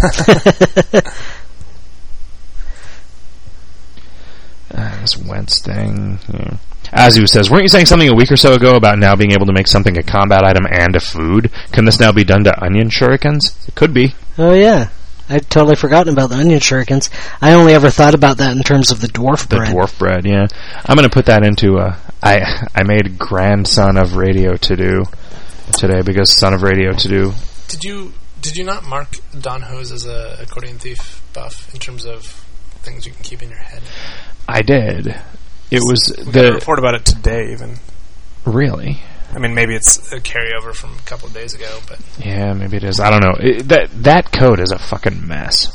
uh, this Wentz thing. Yeah. Azu says, weren't you saying something a week or so ago about now being able to make something a combat item and a food? Can this now be done to onion shurikens? It could be. Oh, yeah. I'd totally forgotten about the onion shurikens. I only ever thought about that in terms of the dwarf The bread. dwarf bread, yeah. I'm going to put that into a... I, I made grandson of Radio To Do today because son of Radio To Do. Did you did you not mark Don Hose as a accordion thief buff in terms of things you can keep in your head? I did. It was We got a the... report about it today, even. Really? I mean, maybe it's... A carryover from a couple of days ago, but Yeah, maybe it is. I don't know. It, that that code is a fucking mess.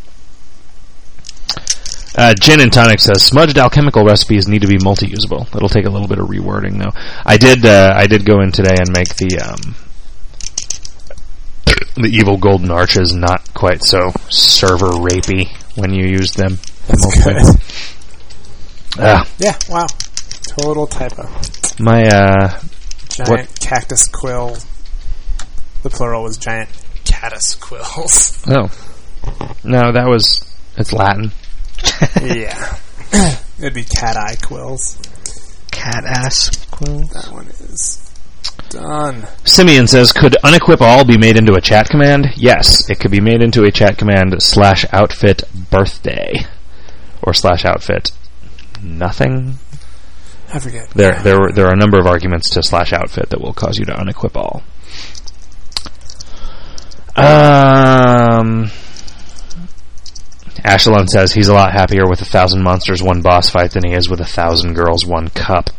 Uh, Gin and Tonic says smudged alchemical recipes need to be multi-usable. It'll take a little bit of rewording though. I did. Uh, I did go in today and make the um, the evil golden arches not quite so server rapey when you use them. Uh, Yeah, wow. Total typo. my uh, Giant What? cactus quill. The plural was giant caddis quills. oh no, that was it's Latin. Yeah. It'd be cat eye quills. Cat ass quill. That one is done. Simeon says, could unequip all be made into a chat command? Yes, it could be made into a chat command slash outfit birthday. Or slash outfit nothing. I forget. There there, were- there are a number of arguments to slash outfit that will cause you to unequip all. Um... Ashelon says he's a lot happier with a thousand monsters, one boss fight than he is with a thousand girls, one cup.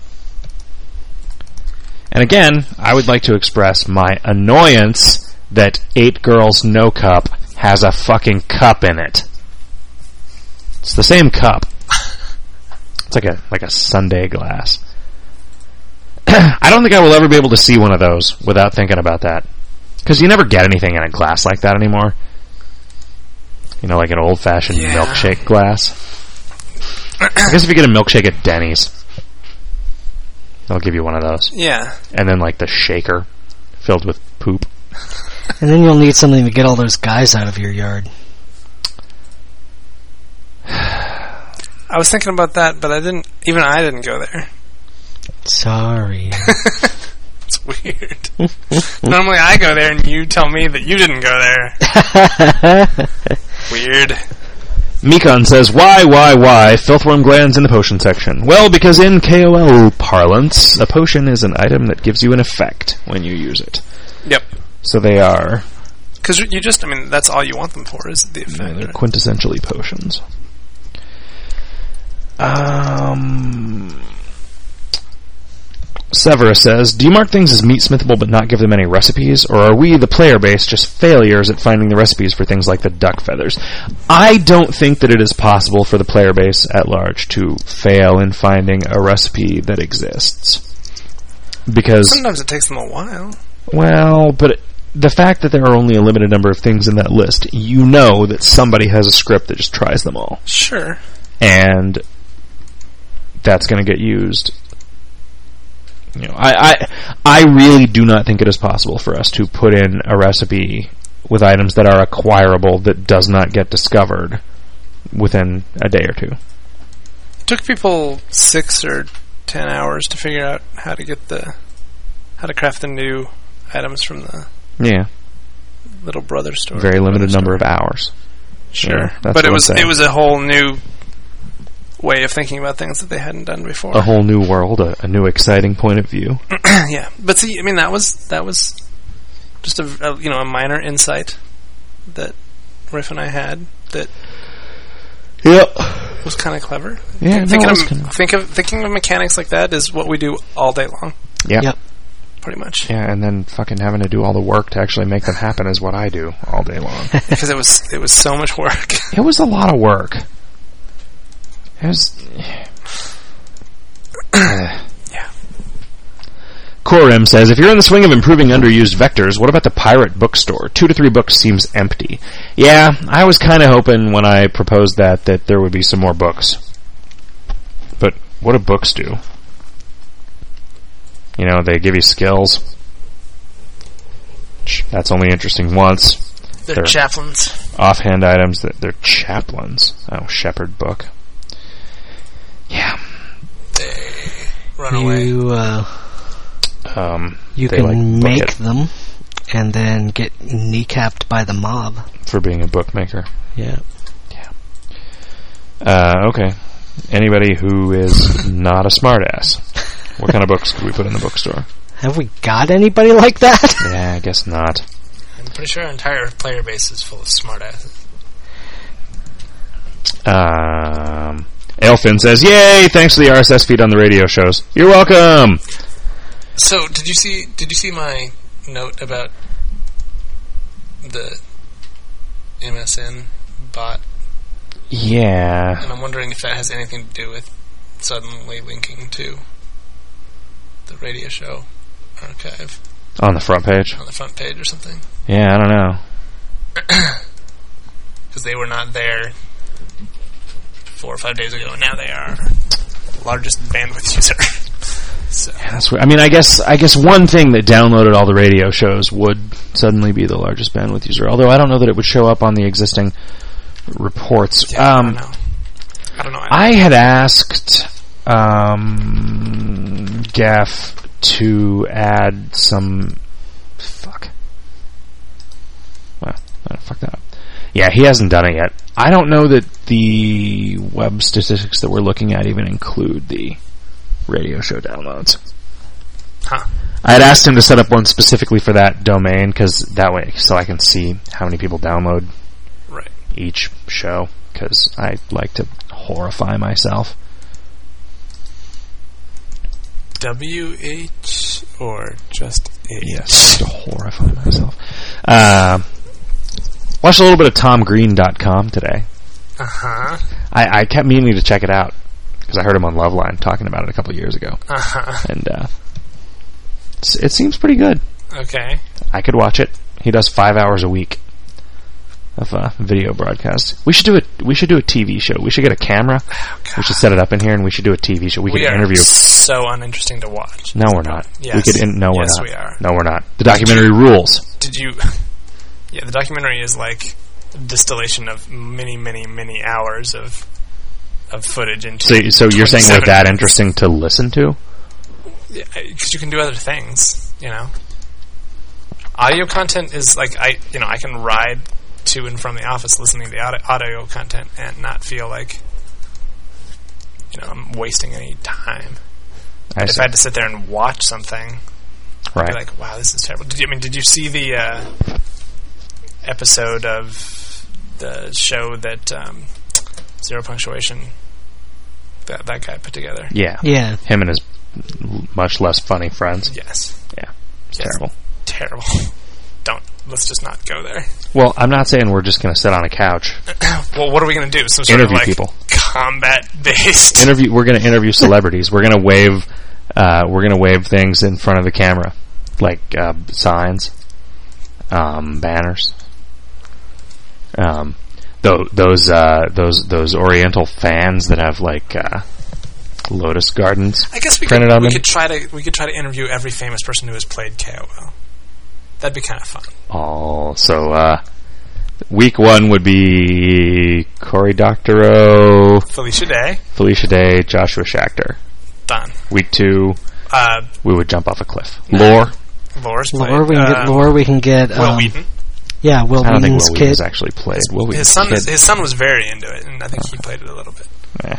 And again, I would like to express my annoyance that eight girls, no cup has a fucking cup in it. It's the same cup. It's like a like a sundae glass. I don't think I will ever be able to see one of those without thinking about that. Because you never get anything in a glass like that anymore. You know, like an old-fashioned Yeah. milkshake glass. I guess if you get a milkshake at Denny's, they'll give you one of those. Yeah. And then, like, the shaker filled with poop. And then you'll need something to get all those guys out of your yard. I was thinking about that, but I didn't... Even I didn't go there. Sorry. It's weird. Normally I go there and you tell me that you didn't go there. Weird. Mikon says, why, why, why, filthworm glands in the potion section? Well, because in K O L parlance, a potion is an item that gives you an effect when you use it. Yep. So they are, Because you just... I mean, that's all you want them for is the you know, effect. they're quintessentially potions. Um... Severus says, do you mark things as meat-smithable but not give them any recipes? Or are we, the player base, just failures at finding the recipes for things like the duck feathers? I don't think that it is possible for the player base at large to fail in finding a recipe that exists. Because, Sometimes it takes them a while. well, but the fact that there are only a limited number of things in that list, you know that somebody has a script that just tries them all. Sure. And that's going to get used. You know, I, I I really do not think it is possible for us to put in a recipe with items that are acquirable that does not get discovered within a day or two. It took people six or ten hours to figure out how to get the... How to craft the new items from the Yeah, Little Brother store. very limited Brother number store. of hours. Sure. Yeah, that's but what it I'm was saying. it was a whole new way of thinking about things that they hadn't done before. A whole new world, a, a new exciting point of view. Yeah, but see, I mean, that was that was just a, a you know a minor insight that Riff and I had that Yep. was kind of clever. Yeah, no, thinking it was of kinda- think of thinking of mechanics like that is what we do all day long, Yeah. Yep. pretty much. Yeah, and then fucking having to do all the work to actually make them happen is what I do all day long. Because it was it was so much work. It was a lot of work. It was... Yeah. Corim says, if you're in the swing of improving underused vectors, what about the pirate bookstore? Two to three books seems empty. Yeah, I was kind of hoping when I proposed that that there would be some more books. But what do books do? You know, they give you skills. That's only interesting once. They're, They're chaplains. Offhand items, that they're chaplains. Oh, shepherd book. Yeah. They run away. You, uh, Um, you they, can like, book make it them and then get kneecapped by the mob. for being a bookmaker. Yeah. Uh, okay. Anybody who is not a smartass. What kind of books could we put in the bookstore? Have we got anybody like that? Yeah, I guess not. I'm pretty sure our entire player base is full of smartasses. Um, Elfin says, "Yay! Thanks for the R S S feed on the radio shows. You're welcome." So, did you see? Did you see my note about the M S N bot? Yeah. And I'm wondering if that has anything to do with suddenly linking to the radio show archive On the front page. on the front page or something. Yeah, I don't know. Because they were not there four or five days ago, and now they are the largest bandwidth user. So. Yeah, that's weird. I mean, I guess I guess one thing that downloaded all the radio shows would suddenly be the largest bandwidth user. Although I don't know that it would show up on the existing reports. Yeah, um, I don't know. I don't know. I had asked um, Gaff to add some. Fuck. Well, I fucked that up. Yeah, he hasn't done it yet. I don't know that the web statistics that we're looking at even include the radio show downloads. Huh. I had asked him to set up one specifically for that domain, because that way, so I can see how many people download Right. each show, because I like to horrify myself. W H or just H? Yes, to horrify myself. Uh, watched a little bit of Tom Green dot com today. Uh huh. I, I kept meaning to check it out, because I heard him on Loveline talking about it a couple of years ago. Uh huh. And uh, it's, it seems pretty good. Okay. I could watch it. He does five hours a week of uh, video broadcast. We should do a we should do a T V show. We should get a camera. Oh, We should set it up in here, and we should do a T V show. We, We could are interview. so uninteresting to watch. No, we're not. Yes. We could. In, no, we're Yes, not. we are. No, we're not. The documentary rules. Did you? Yeah, the documentary is like distillation of many, many, many hours of of footage into. So, so you're saying they're twenty-seven that minutes. interesting to listen to? Yeah, because you can do other things, you know. Audio content is like I, you know, I can ride to and from the office listening to the audio, audio content and not feel like, you know, I'm wasting any time. I If see. I had to sit there and watch something, I'd Right. be like, wow, this is terrible. Did you, I mean, did you see the uh, episode of the show that um, Zero Punctuation that that guy put together? Yeah. Yeah. Him and his l- much less funny friends. Yes. Yeah. It's Yes. terrible. Terrible. Don't. Let's just not go there. Well, I'm not saying we're just going to sit on a couch. Well, what are we going to do? Some sort Interview of like people. combat-based. Interview. We're going to interview celebrities. We're going to wave. Uh, we're going to wave things in front of the camera, like uh, signs, um, banners. Um, th- those uh, those those Oriental fans that have like uh, lotus gardens. I guess we printed could on we them. could try to we could try to interview every famous person who has played K O L. That'd be kind of fun. Oh, so uh, week one would be Cory Doctorow, Felicia Day, Felicia Day, Joshua Schachter. done. Week two, Uh, we would jump off a cliff. Lore. Laura's played. Lore, we can get. um, Lore, we can get. Will um, Wheaton. Yeah, Will I don't think Wheaton's Will kid. Wheaton's actually played. Will Wheaton's His son, kid. his son was very into it, and I think he played it a little bit. Eh.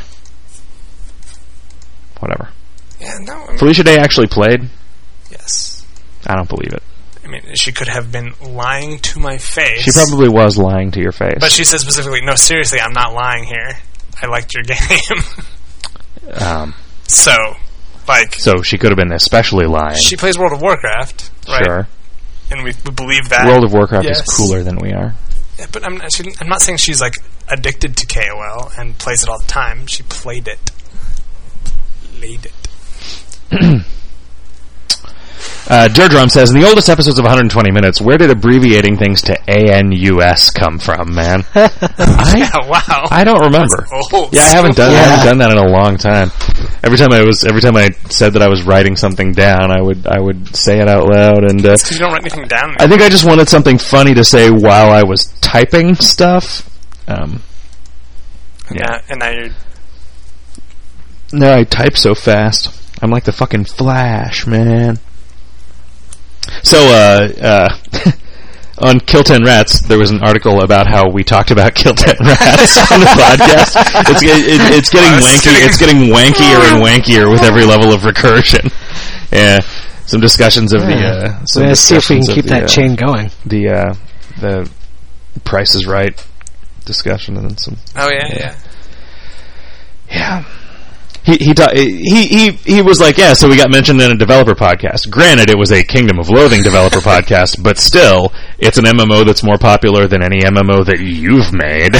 Whatever. Yeah, no, I mean, Felicia Day actually played. yes. I don't believe it. I mean, she could have been lying to my face. She probably was lying to your face. But she said specifically, no, seriously, I'm not lying here. I liked your game. um, So, like, so she could have been especially lying. she plays World of Warcraft, right? Sure. And we, we believe that. World of Warcraft Yes. is cooler than we are. Yeah, but I'm not, she, I'm not saying she's like addicted to K O L and plays it all the time. She played it, played it. Uh, Durdrum says, in the oldest episodes of one hundred twenty minutes, where did abbreviating things to A N U S come from, man? I, Yeah, wow. I don't remember. That's old. Yeah, I haven't done Yeah. I haven't done that in a long time. Every time I was, every time I said that I was writing something down, I would, I would say it out loud, and uh, 'Cause you don't write anything down. I think I just wanted something funny to say while I was typing stuff. Um, and, yeah. now, and now you're. No, I type so fast. I'm like the fucking Flash, man. So, uh, uh, on Kill ten Rats, there was an article about how we talked about Kill ten Rats on the podcast. It's, it, it's getting wanky. It's getting wankier and wankier with every level of recursion. Yeah, some discussions of the. Uh, some Let's see if we can discussions of keep the, that uh, chain going. The uh, the Price is Right discussion, and then some. Oh yeah, yeah. Yeah. He he, ta- he he he was like, yeah, so we got mentioned in a developer podcast. Granted, it was a Kingdom of Loathing developer podcast, but still, it's an M M O that's more popular than any M M O that you've made.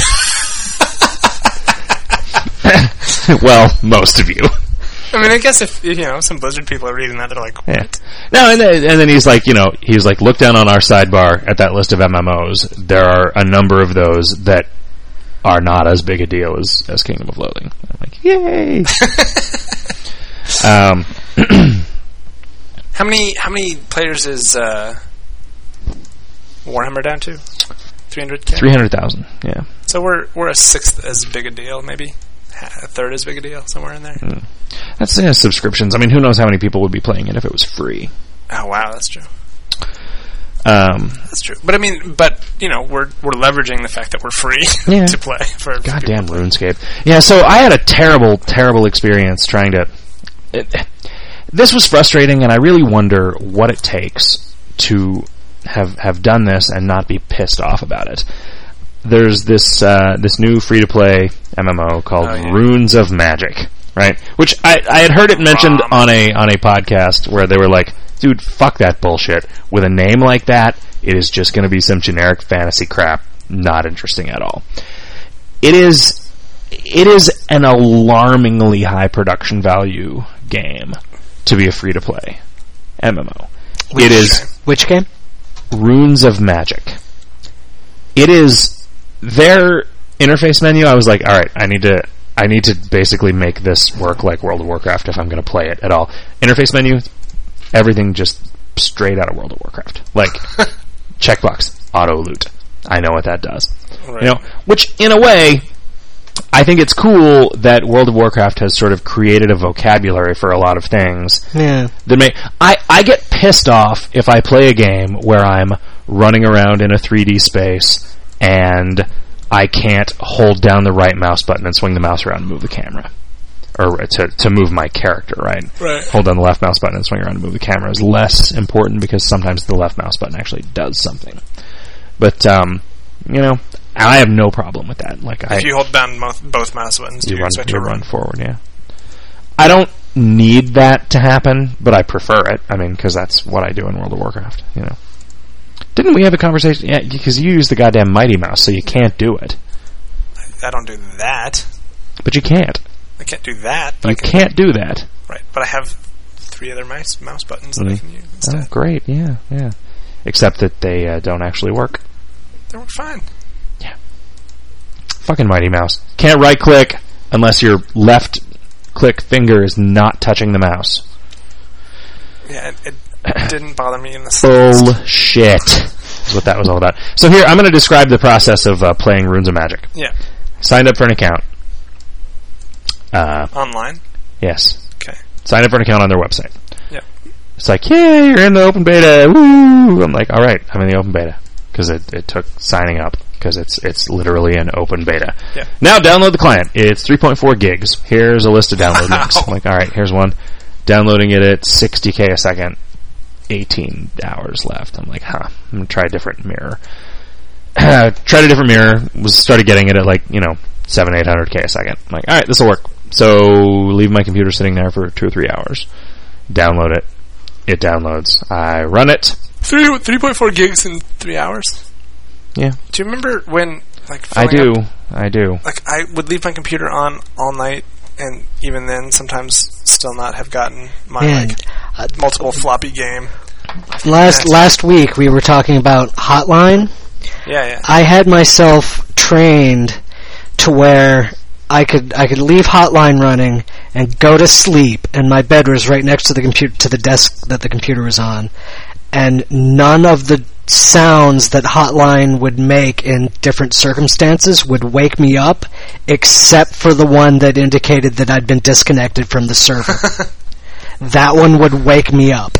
Well, most of you. I mean, I guess if you know some Blizzard people are reading that, they're like, Yeah. No, and then, and then he's like, you know, he's like, look down on our sidebar at that list of M M Os. There are a number of those that are not as big a deal as, as Kingdom of Loathing. I'm like, yay! um, how many how many players is uh, Warhammer down to? Three hundred. three hundred thousand, yeah. So we're we're a sixth as big a deal, maybe a third as big a deal, somewhere in there. Mm. That's yeah, subscriptions. I mean, who knows how many people would be playing it if it was free? Oh wow, that's true. Um, That's true. But I mean, but you know, we're we're leveraging the fact that we're free Yeah. to play for goddamn RuneScape. Yeah, so I had a terrible, terrible experience trying to. It, this was frustrating, and I really wonder what it takes to have have done this and not be pissed off about it. There's this uh, this new free to play M M O called Oh, yeah. Runes of Magic, right? Which I I had heard it mentioned Rom. on a on a podcast where they were like, dude, fuck that bullshit. With a name like that, it is just going to be some generic fantasy crap, not interesting at all. It is, it is an alarmingly high production value game to be a free-to-play M M O. It is Which game? Runes of Magic. It is their interface menu. I was like, all right, I need to, I need to basically make this work like World of Warcraft if I'm going to play it at all. Interface menu. Everything just straight out of World of Warcraft. Like, checkbox, auto loot. I know what that does. Right. You know, which in a way, I think it's cool that World of Warcraft has sort of created a vocabulary for a lot of things. Yeah. That may I, I get pissed off if I play a game where I'm running around in a three D space and I can't hold down the right mouse button and swing the mouse around and move the camera. Or to to move my character, right? Right. Hold down the left mouse button and swing around and move the camera is less important because sometimes the left mouse button actually does something. But, um, you know, I have no problem with that. Like, I If you hold down mo- both mouse buttons, you you run, expect you to run run. forward, yeah. I don't need that to happen, but I prefer it. I mean, because that's what I do in World of Warcraft, you know. Didn't we have a conversation? Yeah, because you use the goddamn Mighty Mouse, so you can't do it. I don't do that. But you can't. I can't do that. But You I can, can't do that. Right. But I have three other mouse mouse buttons that I Mhm. can use Oh, instead. great, yeah, yeah. Except that they uh, don't actually work. They work fine. Fucking Mighty Mouse. Can't right click unless your left click finger is not touching the mouse. Yeah, it, it didn't bother me in the slightest. Bullshit. Is what that was all about. So here, I'm going to describe the process of uh, playing Runes of Magic. Yeah. Signed up for an account. Uh, Online? yes. Okay. Signed up for an account on their website. Yeah. It's like, yay, you're in the open beta. Woo! I'm like, all right, I'm in the open beta. Because it, it took signing up. Because it's it's literally an open beta. Yeah. Now download the client. It's three point four gigs. Here's a list of download Wow. links. I'm like, all right, here's one. Downloading it at sixty k a second. eighteen hours left. I'm like, huh, I'm going to try a different mirror. Tried a different mirror. Was started getting it at like, you know, seven, eight hundred k a second. I'm like, all right, this will work. So leave my computer sitting there for two or three hours. Download it. It downloads. I run it. Three three point four gigs in three hours. Yeah, Do you remember when like I filling do. up- I do. like I would leave my computer on all night, and even then, sometimes still not have gotten my Man, like uh, multiple floppy game. last last week we were talking about Hotline. Yeah, yeah. I had myself trained to where I could I could leave Hotline running and go to sleep, and my bed was right next to the computer to the desk that the computer was on, and none of the sounds that Hotline would make in different circumstances would wake me up, except for the one that indicated that I'd been disconnected from the server. That one would wake me up.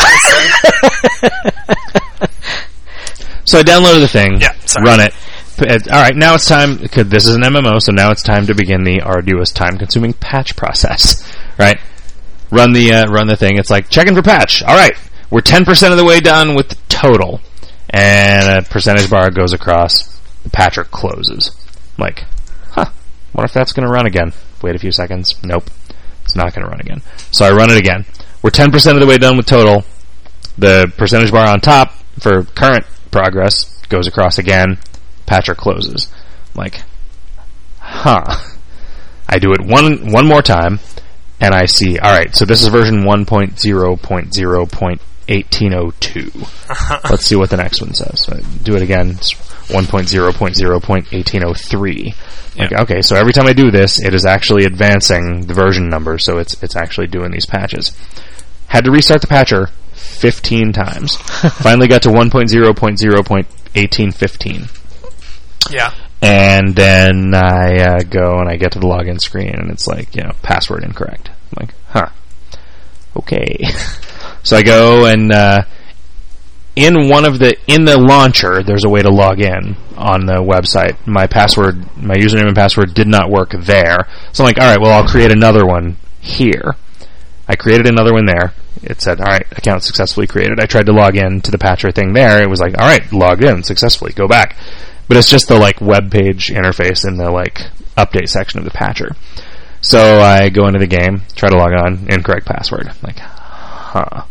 So I downloaded the thing, Yeah, sorry. run it. All right, now it's time, because this is an M M O, so now it's time to begin the arduous, time-consuming patch process. Right? Run the uh, run the thing. It's like, checking for patch. All right, we're ten percent of the way done with the total. And a percentage bar goes across. The patcher closes. I'm like, huh, what if that's going to run again? Wait a few seconds. Nope, it's not going to run again. So I run it again. We're ten percent of the way done with total. The percentage bar on top for current progress goes across again. Patcher closes. I'm like, huh. I do it one one more time, and I see, alright, so this is version one point zero point zero point eighteen oh two. Let's see what the next one says. So I do it again. It's one point zero point zero point eighteen oh three. Like, okay, so every time I do this, it is actually advancing the version number, so it's it's actually doing these patches. Had to restart the patcher fifteen times. Finally got to one point zero point zero point eighteen fifteen. Yeah. And then I uh, go and I get to the login screen, and it's like, you know, password incorrect. I'm like, huh. Okay. So I go and uh, in one of the in the launcher, there's a way to log in on the website. My password, my username and password did not work there. So I'm like, all right, well, I'll create another one here. I created another one there. It said, all right, account successfully created. I tried to log in to the patcher thing there. It was like, all right, logged in successfully. Go back. But it's just the like web page interface in the like update section of the patcher. So I go into the game, try to log on, incorrect password. I'm like, huh.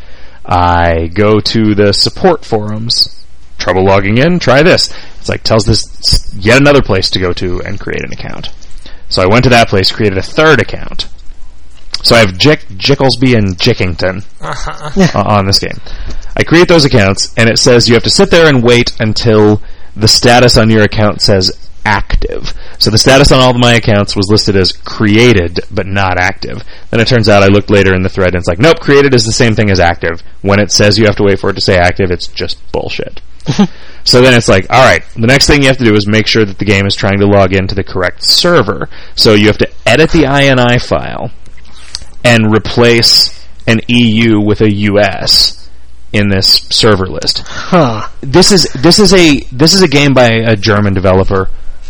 I go to the support forums, trouble logging in, try this. It's like, tells this yet another place to go to and create an account. So I went to that place, created a third account. So I have Jick, Jicklesby and Jickington uh-huh. uh, on this game. I create those accounts, and it says you have to sit there and wait until the status on your account says active. So the status on all of my accounts was listed as created, but not active. Then it turns out I looked later in the thread, and it's like, nope, created is the same thing as active. When it says you have to wait for it to say active, it's just bullshit. So then it's like, alright, the next thing you have to do is make sure that the game is trying to log into the correct server. So you have to edit the I N I file and replace an E U with a U S in this server list. Huh. This is this is a this is a game by a German developer.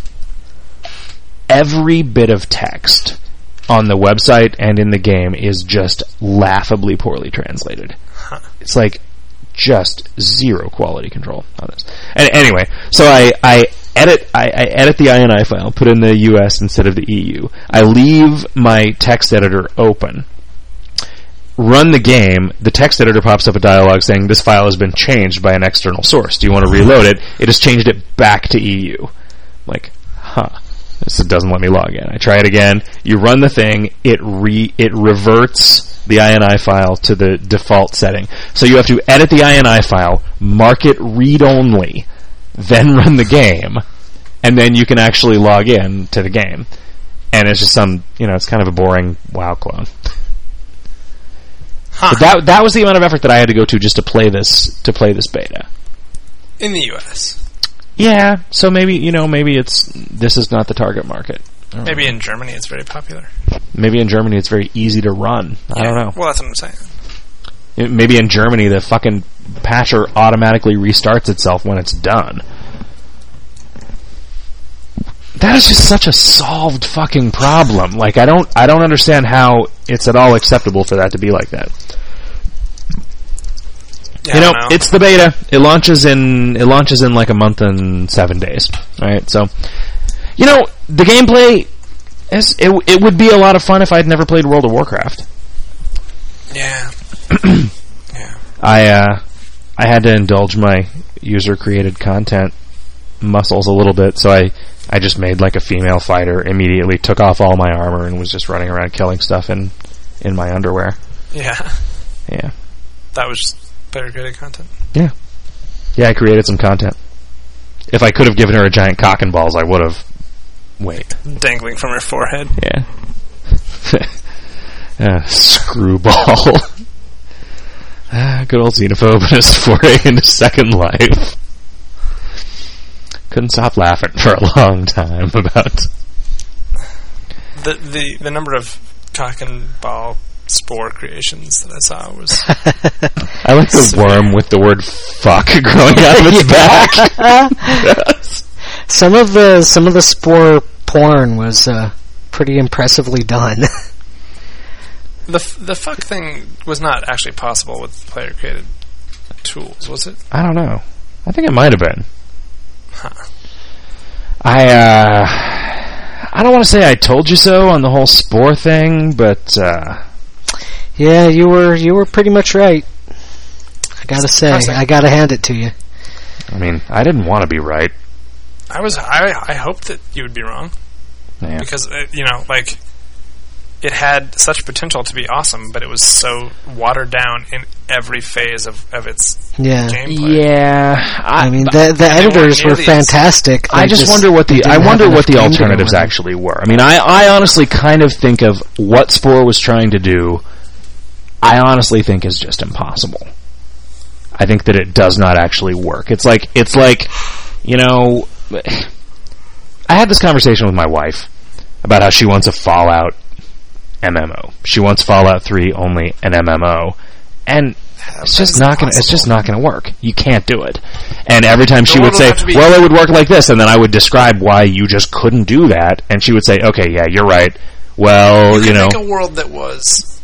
Every bit of text on the website and in the game is just laughably poorly translated. Huh. It's like just zero quality control on this. And anyway, so I, I edit I, I edit the I N I file, put in the U S instead of the E U. I leave my text editor open. Run the game. The text editor pops up a dialog saying this file has been changed by an external source. Do you want to reload it? It has changed it back to E U. I'm like, huh. This doesn't let me log in. I try it again. You run the thing. It re it reverts the I N I file to the default setting. So you have to edit the I N I file, mark it read only, then run the game, and then you can actually log in to the game. And it's just some, you know, it's kind of a boring WoW clone. Huh. But that that was the amount of effort that I had to go to just to play this to play this beta. In the U S. Yeah, so maybe, you know, maybe it's this is not the target market. Maybe in Germany it's very popular. Maybe in Germany it's very easy to run. I Yeah. don't know. Well, that's what I'm saying. It- maybe in Germany the fucking patcher automatically restarts itself when it's done. That is just such a solved fucking problem. Like, I don't I don't understand how it's at all acceptable for that to be like that. Yeah, You know, I don't know. it's the beta. It launches in it launches in like a month and seven days. Right? So, you know, the gameplay is it it would be a lot of fun if I'd never played World of Warcraft. Yeah. yeah. I uh, I had to indulge my user created content muscles a little bit, so I I just made like a female fighter, immediately took off all my armor and was just running around killing stuff in in my underwear. Yeah. Yeah. That was Player-created content? Yeah. Yeah, I created some content. If I could have given her a giant cock and balls, I would have. Wait. Dangling from her forehead. Yeah. uh, screwball. ah, good old xenophobe and his foray into Second Life. Couldn't stop laughing for a long time about... The, the, the number of cock and ball spore creations that I saw was... I like the severe. Worm with the word fuck growing out of its back. Some of the some of the spore porn was uh, pretty impressively done. the f- the fuck thing was not actually possible with player created tools, was it? I don't know. I think it might have been. Huh. I uh, I don't want to say I told you so on the whole spore thing, but uh, yeah, you were you were pretty much right. I gotta say, Impressive. I gotta hand it to you. I mean, I didn't want to be right. I was I I hoped that you would be wrong. Yeah. Because uh, you know, like it had such potential to be awesome, but it was so watered down in every phase of, of its yeah. gameplay. Yeah, I, I mean the the editors were fantastic. I just, just wonder what the I wonder what the alternatives actually were. I mean, I I honestly kind of think of what Spore was trying to do. I honestly think is just impossible. I think that it does not actually work. It's like it's like, you know, I had this conversation with my wife about how she wants a Fallout M M O. She wants Fallout three only an M M O, and it's just not gonna. It's just not gonna work. You can't do it. And every time she would say, "Well, it would work like this," and then I would describe why you just couldn't do that, and she would say, "Okay, yeah, you're right. Well, you, you know, make a world that was,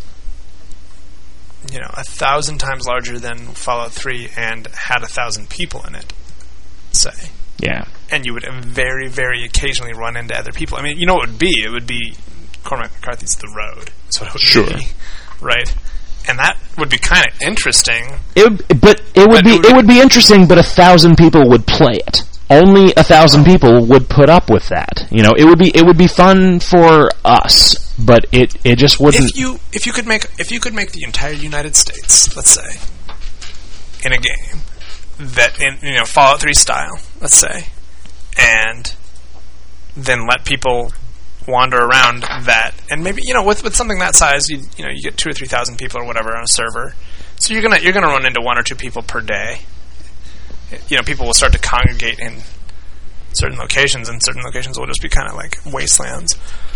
you know, a thousand times larger than Fallout three and had a thousand people in it, say." Yeah. And you would very, very occasionally run into other people. I mean, you know what it would be? It would be Cormac McCarthy's The Road. That's what it would sure. be. Right? And that would be kind of interesting. It would, but it would but be it would, it would be interesting, but a thousand people would play it. Only a thousand people would put up with that. You know, it would be it would be fun for us, but it, it just wouldn't. If you if you could make if you could make the entire United States, let's say, in a game that in you know Fallout three style, let's say, and then let people wander around that, and maybe you know with, with something that size, you you know you get two or three thousand people or whatever on a server, so you're gonna you're gonna run into one or two people per day. You know, people will start to congregate in certain locations, and certain locations will just be kind of like wastelands.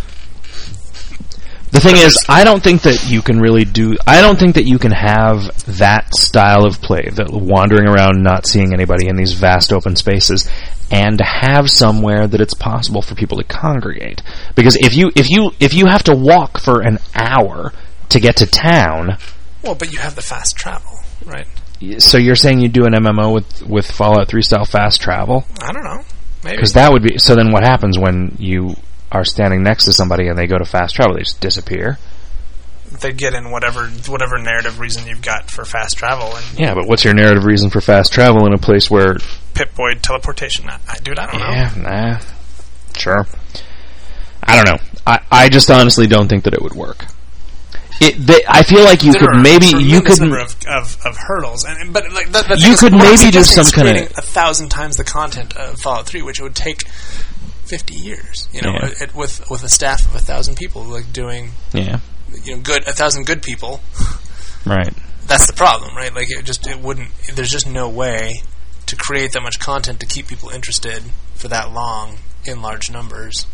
The thing is, I don't think that you can really do... I don't think that you can have that style of play, that wandering around not seeing anybody in these vast open spaces, and have somewhere that it's possible for people to congregate. Because if you if you if you have to walk for an hour to get to town... Well, but you have the fast travel, right? So you're saying you do an M M O with, with Fallout three style fast travel? I don't know. Maybe. Because that would be... So then what happens when you are standing next to somebody and they go to fast travel? They just disappear? They get in whatever whatever narrative reason you've got for fast travel. And yeah, but what's your narrative reason for fast travel in a place where... Pip-Boy teleportation. I, I, dude, I don't yeah, know. Yeah, nah. Sure. I don't know. I, I just honestly don't think that it would work. It, they, I feel like you there could maybe you could number of, of, of hurdles, and but like that, that you could maybe do some kind of a thousand times the content of Fallout three, which would take fifty years. You know, yeah. it, with with a staff of a thousand people, like doing yeah, you know, good a thousand good people. Right. That's the problem, right? Like it just it wouldn't. There's just no way to create that much content to keep people interested for that long in large numbers.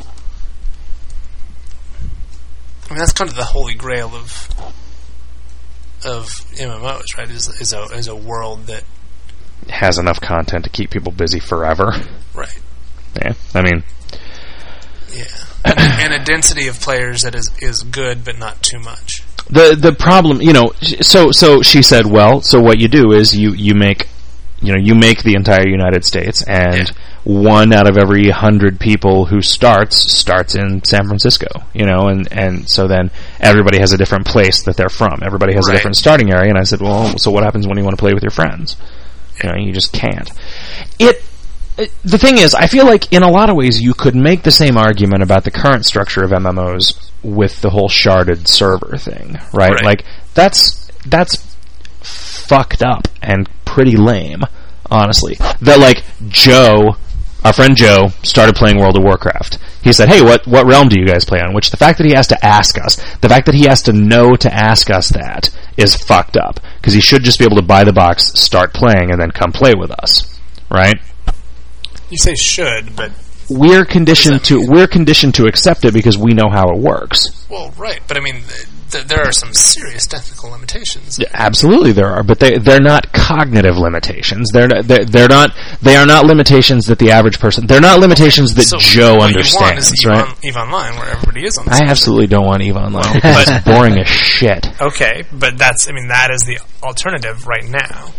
I mean, that's kind of the holy grail of of M M Os, right? Is is a is a world that has enough content to keep people busy forever. Right. Yeah. I mean. Yeah. And a density of players that is is good, but not too much. The the problem, you know, so so she said, well, so what you do is you you make, you know, you make the entire United States, and. Yeah. One out of every hundred people who starts starts in San Francisco, you know, and, and so then everybody has a different place that they're from. Everybody has right. a different starting area. And I said, well, so what happens when you want to play with your friends? You know, you just can't. It, it. The thing is, I feel like in a lot of ways you could make the same argument about the current structure of M M Os with the whole sharded server thing, right? right. Like that's that's fucked up and pretty lame, honestly. That, like, Joe, our friend Joe, started playing World of Warcraft. He said, hey, what, what realm do you guys play on? Which the fact that he has to ask us, the fact that he has to know to ask us that is fucked up. Because he should just be able to buy the box, start playing, and then come play with us. Right? You say should, but we're conditioned to we're conditioned to accept it because we know how it works. Well, right, but I mean, th- there are some serious technical limitations. Absolutely, there are, but they they're not cognitive limitations. They're not, they're, they're not they are not limitations that the average person. They're not limitations that so Joe what understands. You want is right? EVE, on, EVE Online, where everybody is on. The I absolutely don't want EVE Online because it's boring as shit. Okay, but that's I mean that is the alternative right now.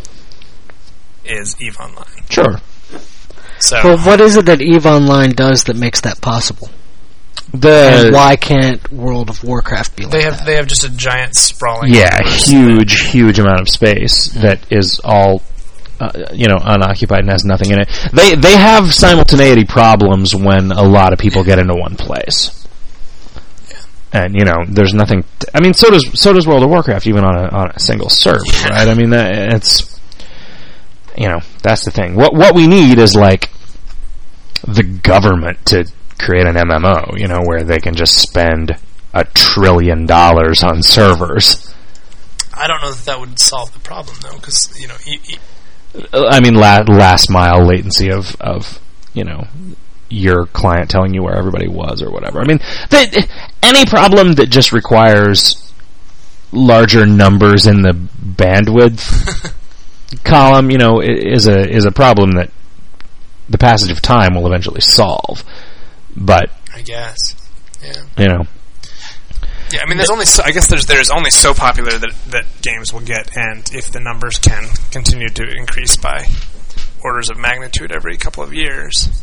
Is EVE Online? Sure. So, well, what is it that EVE Online does that makes that possible? The and why can't World of Warcraft be like they have that? they have just a giant sprawling yeah, huge, huge amount of space mm-hmm. that is all uh, you know unoccupied and has nothing in it. They they have simultaneity problems when a lot of people get into one place. Yeah. And you know, there's nothing. T- I mean, so does so does World of Warcraft, even on a on a single server, yeah. right? I mean, that, it's. You know, that's the thing. What what we need is, like, the government to create an M M O, you know, where they can just spend a trillion dollars on servers. I don't know that that would solve the problem, though, because, you know... E- e- I mean, la- last mile latency of, of, you know, your client telling you where everybody was or whatever. I mean, the, any problem that just requires larger numbers in the bandwidth... column, you know, is a is a problem that the passage of time will eventually solve. But I guess, yeah, you know, yeah. I mean, there's only so, I guess there's there's only so popular that that games will get, and if the numbers can continue to increase by orders of magnitude every couple of years,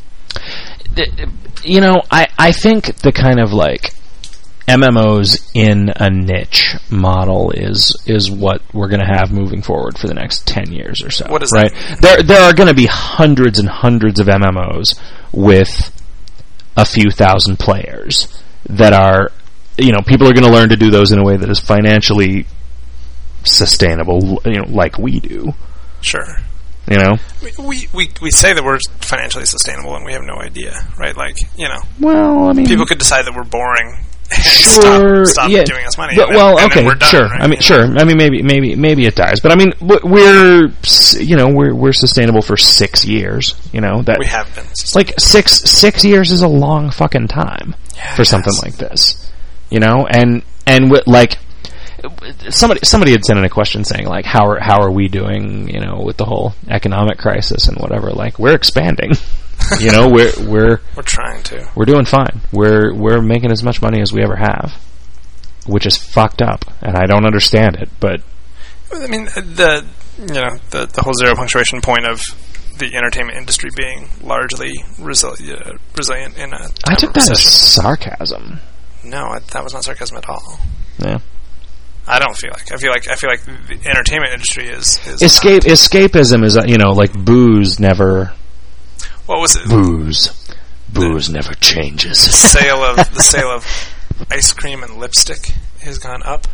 you know, I I think the kind of like M M Os in a niche model is is what we're going to have moving forward for the next ten years or so. What is right? that? There there are going to be hundreds and hundreds of M M Os with a few thousand players that are, you know, people are going to learn to do those in a way that is financially sustainable, you know, like we do. Sure. You know? We, we we say that we're financially sustainable and we have no idea, right? Like, you know. Well, I mean, people could decide that we're boring. Sure, stop, stop yeah. giving us money. But, and well, then, and okay, then we're done, sure. right? I mean, sure. I mean, maybe, maybe, maybe it dies. But I mean, we're, you know, we're we're sustainable for six years. You know that we have been. Like six six years is a long fucking time yeah, for something like this. You know, and and with, like somebody somebody had sent in a question saying like, how are how are we doing? You know, with the whole economic crisis and whatever. Like, we're expanding. You know, we're we're we're trying to. We're doing fine. We're we're making as much money as we ever have, which is fucked up, and I don't understand it. But I mean, the you know the the whole zero punctuation point of the entertainment industry being largely resili- uh, resilient in a. I took that recession. as sarcasm. No, I, that was not sarcasm at all. Yeah. I don't feel like. I feel like I feel like the entertainment industry is, is escape. Not. Escapism is, you know, like booze never. What was it? Booze. Booze the, never changes. The sale of the sale of ice cream and lipstick has gone up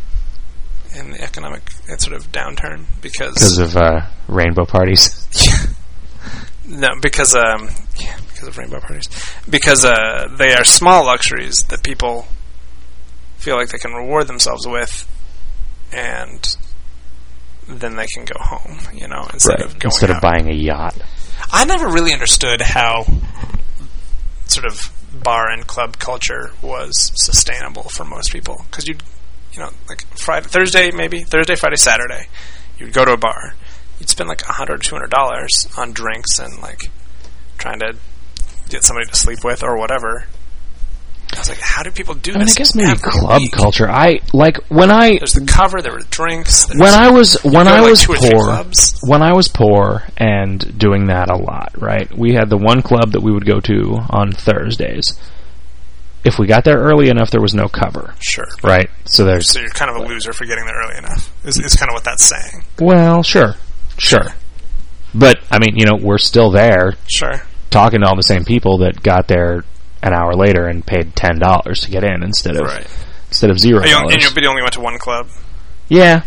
in the economic sort of downturn because because of uh, rainbow parties. No, because um, yeah, because of rainbow parties. Because uh, they are small luxuries that people feel like they can reward themselves with, and then they can go home. You know, instead right. of going instead out. of buying a yacht. I never really understood how sort of bar and club culture was sustainable for most people. Because you'd, you know, like Friday, Thursday, maybe Thursday, Friday, Saturday, you'd go to a bar, you'd spend like a hundred, two hundred dollars on drinks and like trying to get somebody to sleep with or whatever. I was like, how do people do I mean, this? I guess maybe every club week? culture. I like when I there's the cover. There were drinks. When I was when I like was two or three poor. clubs. When I was poor and doing that a lot, right? We had the one club that we would go to on Thursdays. If we got there early enough, there was no cover. Sure. Right. So there's. So you're kind of a loser for getting there early enough. Is is kind of what that's saying. Well, sure, sure. But I mean, you know, we're still there. Sure. Talking to all the same people that got there an hour later and paid ten dollars to get in instead of right. instead of zero dollars. dollars. And you, but you only went to one club? Yeah.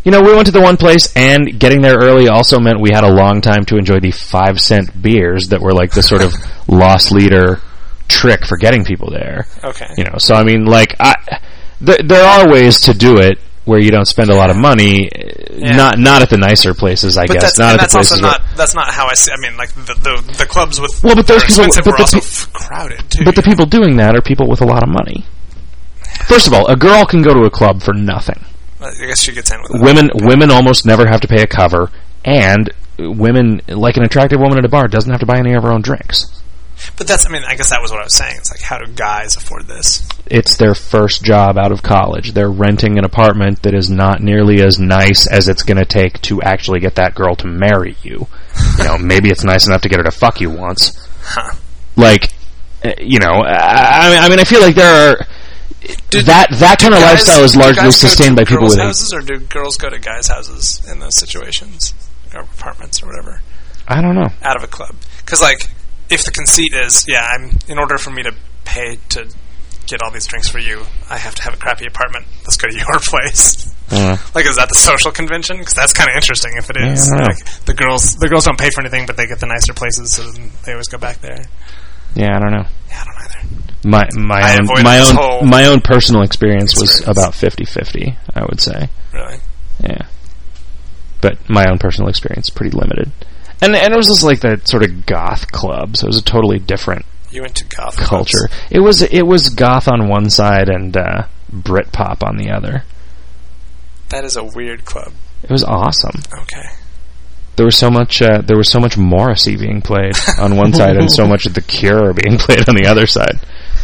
You know, we went to the one place, and getting there early also meant we had a long time to enjoy the five cent beers that were like the sort of lost leader trick for getting people there. Okay. You know, so I mean, like, I, th- there are ways to do it where you don't spend a lot of money. Yeah. Not not at the nicer places, I But guess. that's, Not and at that's the also places. not where, that's not how I see. I mean, like the the, the clubs with Well, but those that are people- expensive but were the also pe- f- crowded too. but the people doing that are people with a lot of money. First of all, a girl can go to a club for nothing. I guess she gets in with it. Women women almost never have to pay a cover, and women, like an attractive woman at a bar, doesn't have to buy any of her own drinks. But that's, I mean, I guess that was what I was saying. It's like, how do guys afford this? It's their first job out of college. They're renting an apartment that is not nearly as nice as it's going to take to actually get that girl to marry you. You know, maybe it's nice enough to get her to fuck you once. Huh. Like, uh, you know, I, I mean, I mean, I feel like there are Do- that that kind of Guys- lifestyle is do largely guys go sustained to by people girls' with. houses, or do girls go to guys' houses in those situations, or apartments, or whatever, I don't know. out of a club? Because, like, if the conceit is, yeah, I'm in order for me to pay to get all these drinks for you, I have to have a crappy apartment. Let's go to your place. Uh, Like, is that the social convention? Because that's kind of interesting if it is. Yeah, I don't know. Like, the girls, the girls don't pay for anything, but they get the nicer places, so then they always go back there. yeah, I don't know. Yeah, I don't either. My my I own avoided my this own whole my own personal experience was experience. about fifty-fifty, I would say. Really? Yeah. But my own personal experience pretty limited. And and it was just like that sort of goth club, so it was a totally different You went to goth culture. clubs. It was it was goth on one side and uh Britpop on the other. That is a weird club. It was awesome. Okay. There was so much uh, there was so much Morrissey being played on one side and so much of The Cure being played on the other side.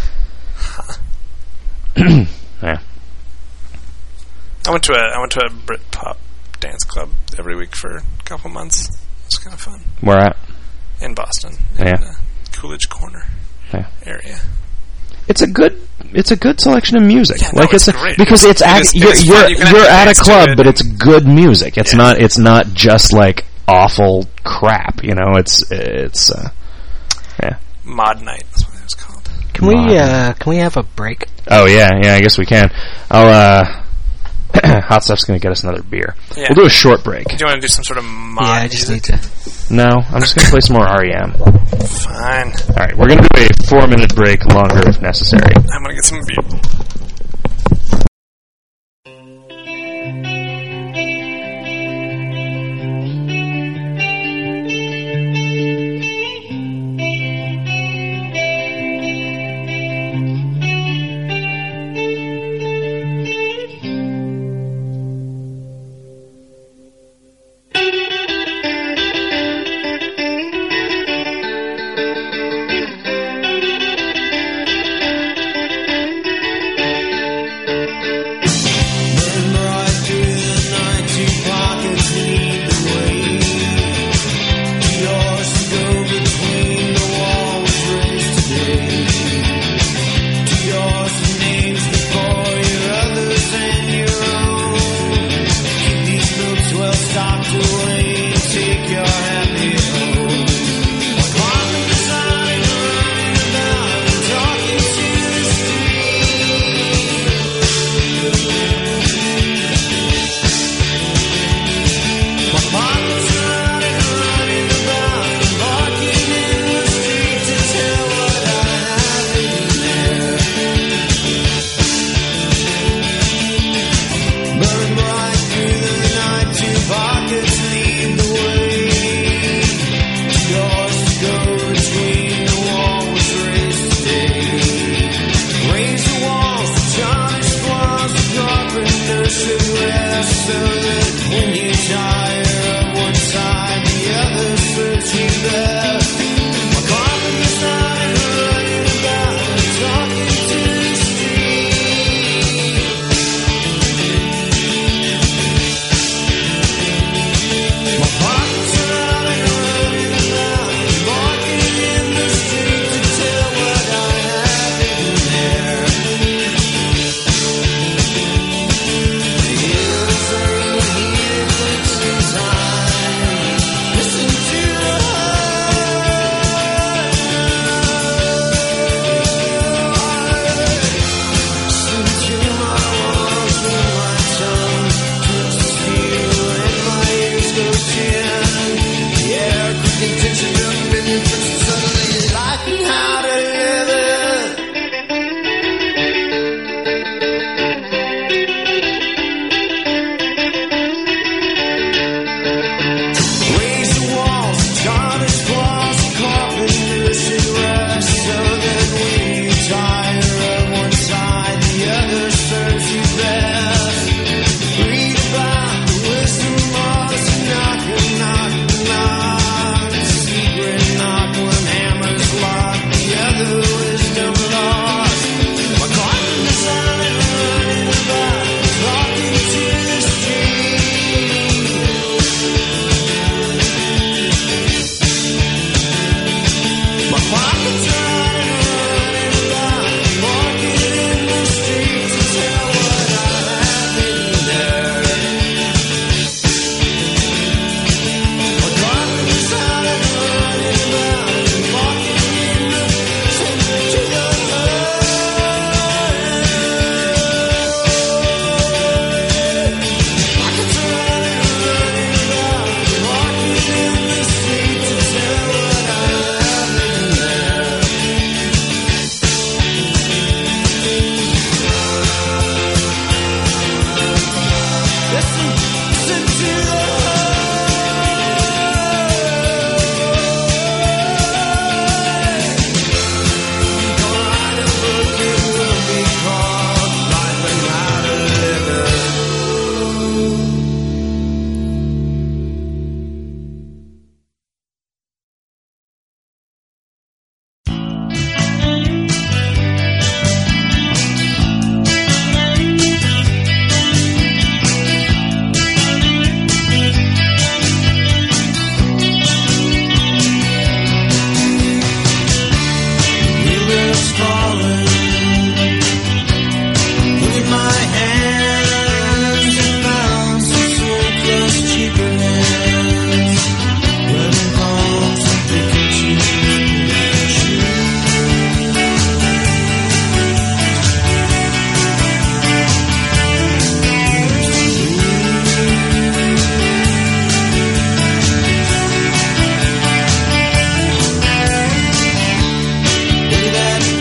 Yeah. I went to a I went to a Britpop dance club every week for a couple months. It was kind of fun Where at? in Boston, in Yeah. the Coolidge Corner Yeah. area. It's a good it's a good selection of music. Yeah, no, like it's it's, a, great. because It's- it's it act, is- it you're is you're, fun. You can you're actually at a dance to club, it but and- it's good music. It's Yeah. not it's not just like awful crap. You know, it's it's uh, yeah. Mod Night is what it was called. Can we Mod. uh, can we have a break? Oh yeah, yeah. I guess we can. I'll uh, Hot Stuff's gonna get us another beer. Yeah. We'll do a short break. Do you want to do some sort of mod yeah, I just music? need to. No, I'm just gonna play some more R E M. Fine. All right, we're gonna do a four minute break, longer if necessary. I'm gonna get some beer.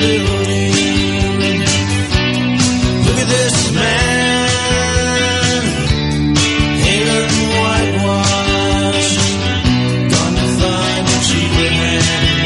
building. Look at this man, hair and whitewash, gone to find a cheaper hand.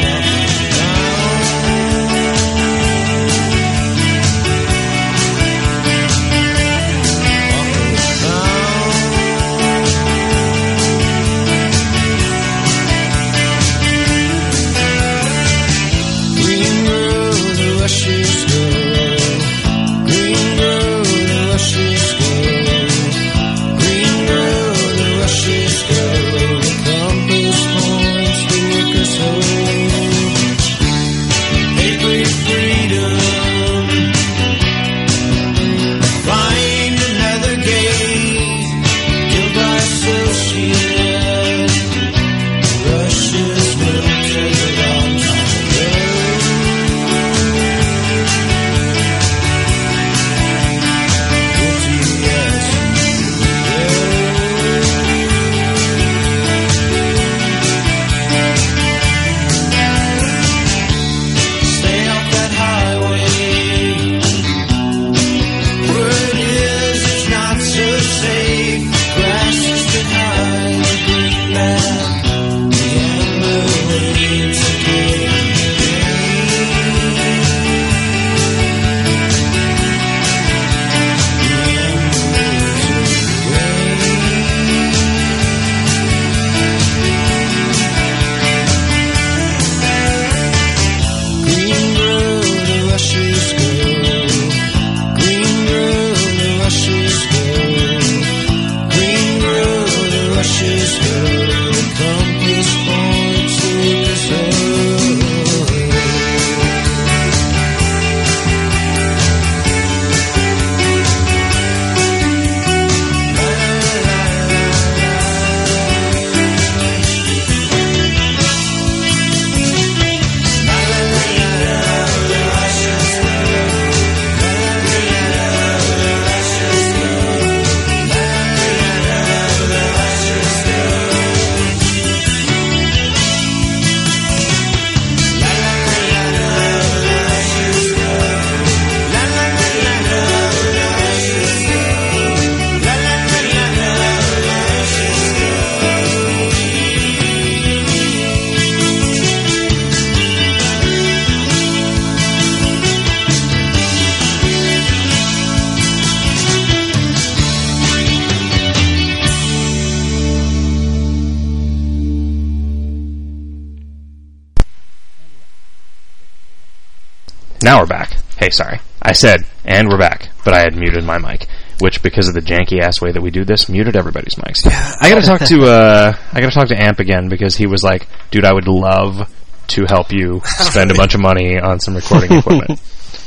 Now we're back. Hey, sorry. I said, and we're back, but I had muted my mic, which, because of the janky-ass way that we do this, muted everybody's mics. I gotta talk to, uh, I gotta talk to Amp again, because he was like, dude, I would love to help you spend a bunch of money on some recording equipment.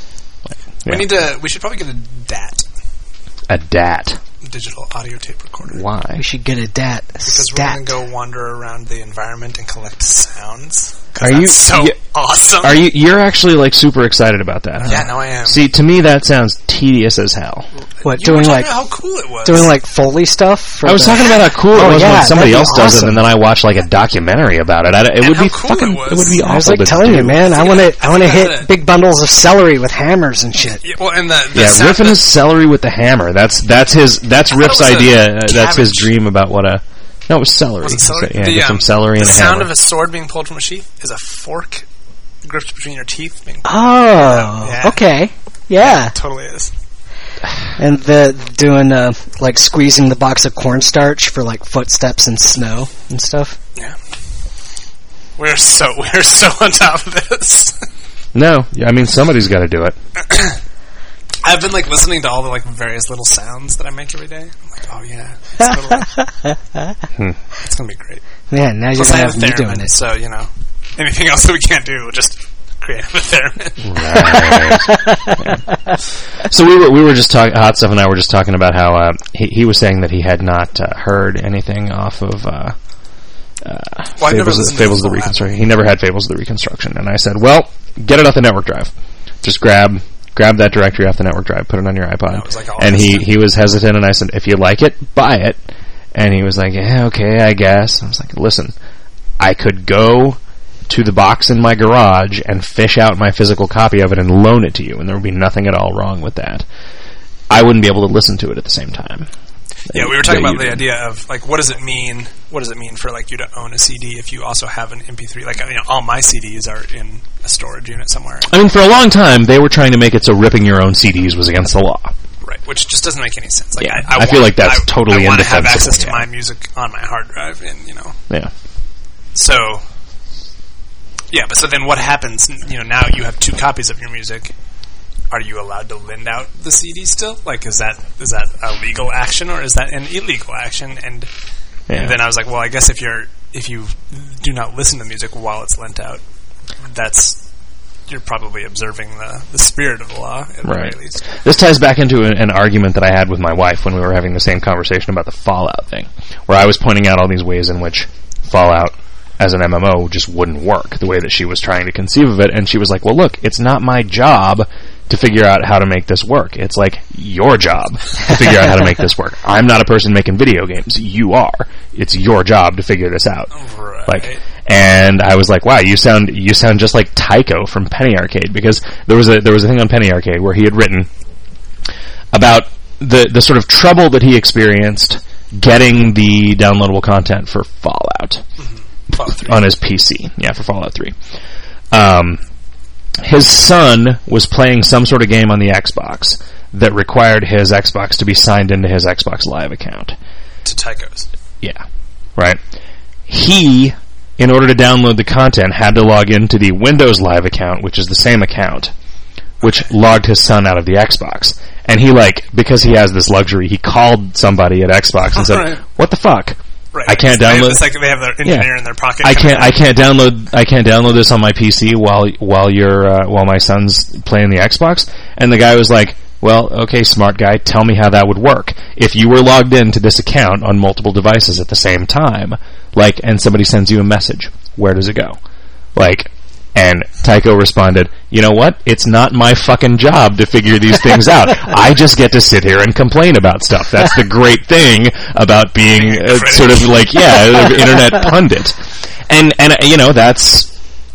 Yeah. We need to, we should probably get a D A T. A D A T? Digital audio tape recorder. Why? We should get a D A T. Because Stat. we're going to go wander around the environment and collect sounds. Are you so you, awesome? Are you? You're actually like super excited about that, huh? Yeah, no, I am. See, to me, that sounds tedious as hell. What, you doing were talking like about how cool it was. doing like Foley stuff? For I was the, talking about how cool Oh, it was yeah, when somebody that'd be else does it, awesome. and then I watch like a documentary about it. I, it And would how be cool fucking. it was. It would be awful. I was like to telling do. you, man. I Yeah, want to. I I want to think hit that's it. big bundles of celery with hammers and shit. Yeah, well, and the, the Yeah, sound ripping that- his celery with the hammer. That's that's his. That's I thought Riff's it was a idea. Uh, that's his cabbage. dream about what a. No, it was celery. Was it celery? Yeah, the, get some um, celery the and a sound hammer. of a sword being pulled from a sheath is a fork gripped between your teeth. Being Oh, Yeah. okay, yeah. It totally is. And the doing uh, like squeezing the box of cornstarch for like footsteps and snow and stuff. Yeah. We're so we're so on top of this. No, yeah, I mean somebody's got to do it. I've been like listening to all the like various little sounds that I make every day. I'm like, oh yeah, it's, totally, it's gonna be great. Man, now you're Plus, gonna I have have me a doing theremin, it. so you know, anything else that we can't do, we'll just create a theremin. Right. Yeah. So we were we were just talking. Hot Stuff and I were just talking about how uh, he he was saying that he had not uh, heard anything off of. Uh, Uh, well, I've never Fables, listened to Fables the of the full Reconstruction. He never had Fables of the Reconstruction, and I said, "Well, get it off the network drive. Just grab grab that directory off the network drive, put it on your iPod." That was like all and this he stuff. he was hesitant, and I said, "If you like it, buy it." And he was like, "Yeah, okay, I guess." I was like, "Listen, I could go to the box in my garage and fish out my physical copy of it and loan it to you, and there would be nothing at all wrong with that, I wouldn't be able to listen to it at the same time. Yeah, we were talking that about you the did. idea of like, what does it mean? What does it mean for like you to own a C D if you also have an M P three? Like, you know, all my C Ds are in a storage unit somewhere, I mean, for a long time, they were trying to make it so ripping your own C Ds was against the law. right? Which just doesn't make any sense. Like, Yeah, I, I, I feel want- like that's I, totally I want to have indefensible, access to yeah. my music on my hard drive, and you know, Yeah. so yeah. But so then, what happens? You know, now you have two copies of your music. Are you allowed to lend out the C D still? Like, is that is that a legal action or is that an illegal action? And Yeah. and then I was like, well, I guess if you're if you do not listen to music while it's lent out, that's you're probably observing the, the spirit of the law at the Right. very least. This ties back into an, an argument that I had with my wife when we were having the same conversation about the Fallout thing, where I was pointing out all these ways in which Fallout as an M M O just wouldn't work the way that she was trying to conceive of it, and she was like, well, look, it's not my job to figure out how to make this work. It's like your job to figure out how to make this work. I'm not a person making video games. You are. It's your job to figure this out. Right. Like, and I was like, wow, you sound you sound just like Tycho from Penny Arcade, because there was a there was a thing on Penny Arcade where he had written about the the sort of trouble that he experienced getting the downloadable content for Fallout Fallout three. on his P C. Yeah, for Fallout three. Um, his son was playing some sort of game on the Xbox that required his Xbox to be signed into his Xbox Live account. to Tycho's. Yeah, right. He, in order to download the content, had to log into the Windows Live account, which is the same account, which logged his son out of the Xbox. And he, like, because he has this luxury, he called somebody at Xbox and said, Right. "What the fuck? Right. I can't They have- download- It's like they have their engineer in their pocket. I kinda can't. I can't download. I can't download this on my P C while while you're uh, while my son's playing the Xbox." And the guy was like, "Well, okay, smart guy, tell me how that would work. If you were logged into this account on multiple devices at the same time, like, and somebody sends you a message, where does it go? Like." And Tycho responded, "You know what? It's not my fucking job to figure these things out. I just get to sit here and complain about stuff. That's the great thing about being uh, sort of like, yeah, an internet pundit." And, and, uh, you know, that's,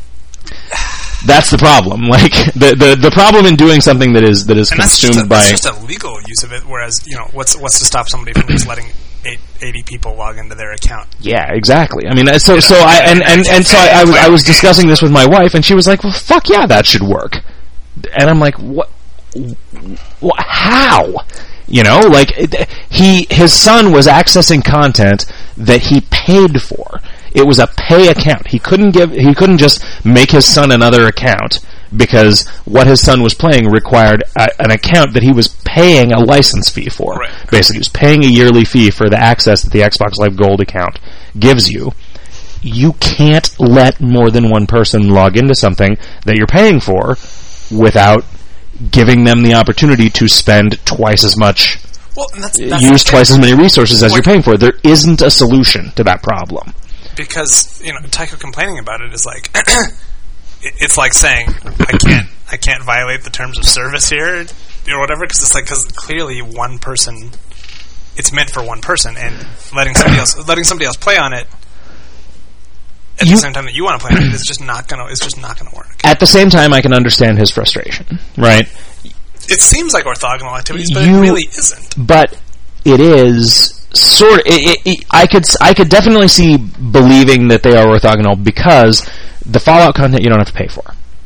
that's the problem. Like, the, the, the problem in doing something that is, that is And that's consumed just, a, by, that's just a legal use of it. Whereas, you know, what's what's to stop somebody from just letting eight, eighty people log into their account? yeah, exactly. I mean, uh, so, so I, and, and, and so I, I was, I was discussing this with my wife, and she was like, "Well, fuck yeah, that should work." And I'm like, what, what how? You know, like, it, he, his son was accessing content that he paid for. It was a pay account. He couldn't give, he couldn't just make his son another account, because what his son was playing required a, an account that he was paying a license fee for. Right. Basically, he was paying a yearly fee for the access that the Xbox Live Gold account gives you. You can't let more than one person log into something that you're paying for without giving them the opportunity to spend twice as much, Well, and that's, that's use the twice thing. as many resources as What- you're paying for. There isn't a solution to that problem. Because, you know, Tycho complaining about it is like, it- it's like saying, I can't, I can't violate the terms of service here, or whatever, because it's like, because clearly one person, it's meant for one person, and letting somebody else, letting somebody else play on it at You- the same time that you want to play on it is just not gonna, it's just not gonna work. At the same time, I can understand his frustration, right? It seems like orthogonal activities, but You- it really isn't. But it is sort. It, it, it, I could s- I could definitely see believing that they are orthogonal, because the Fallout content you don't have to pay for.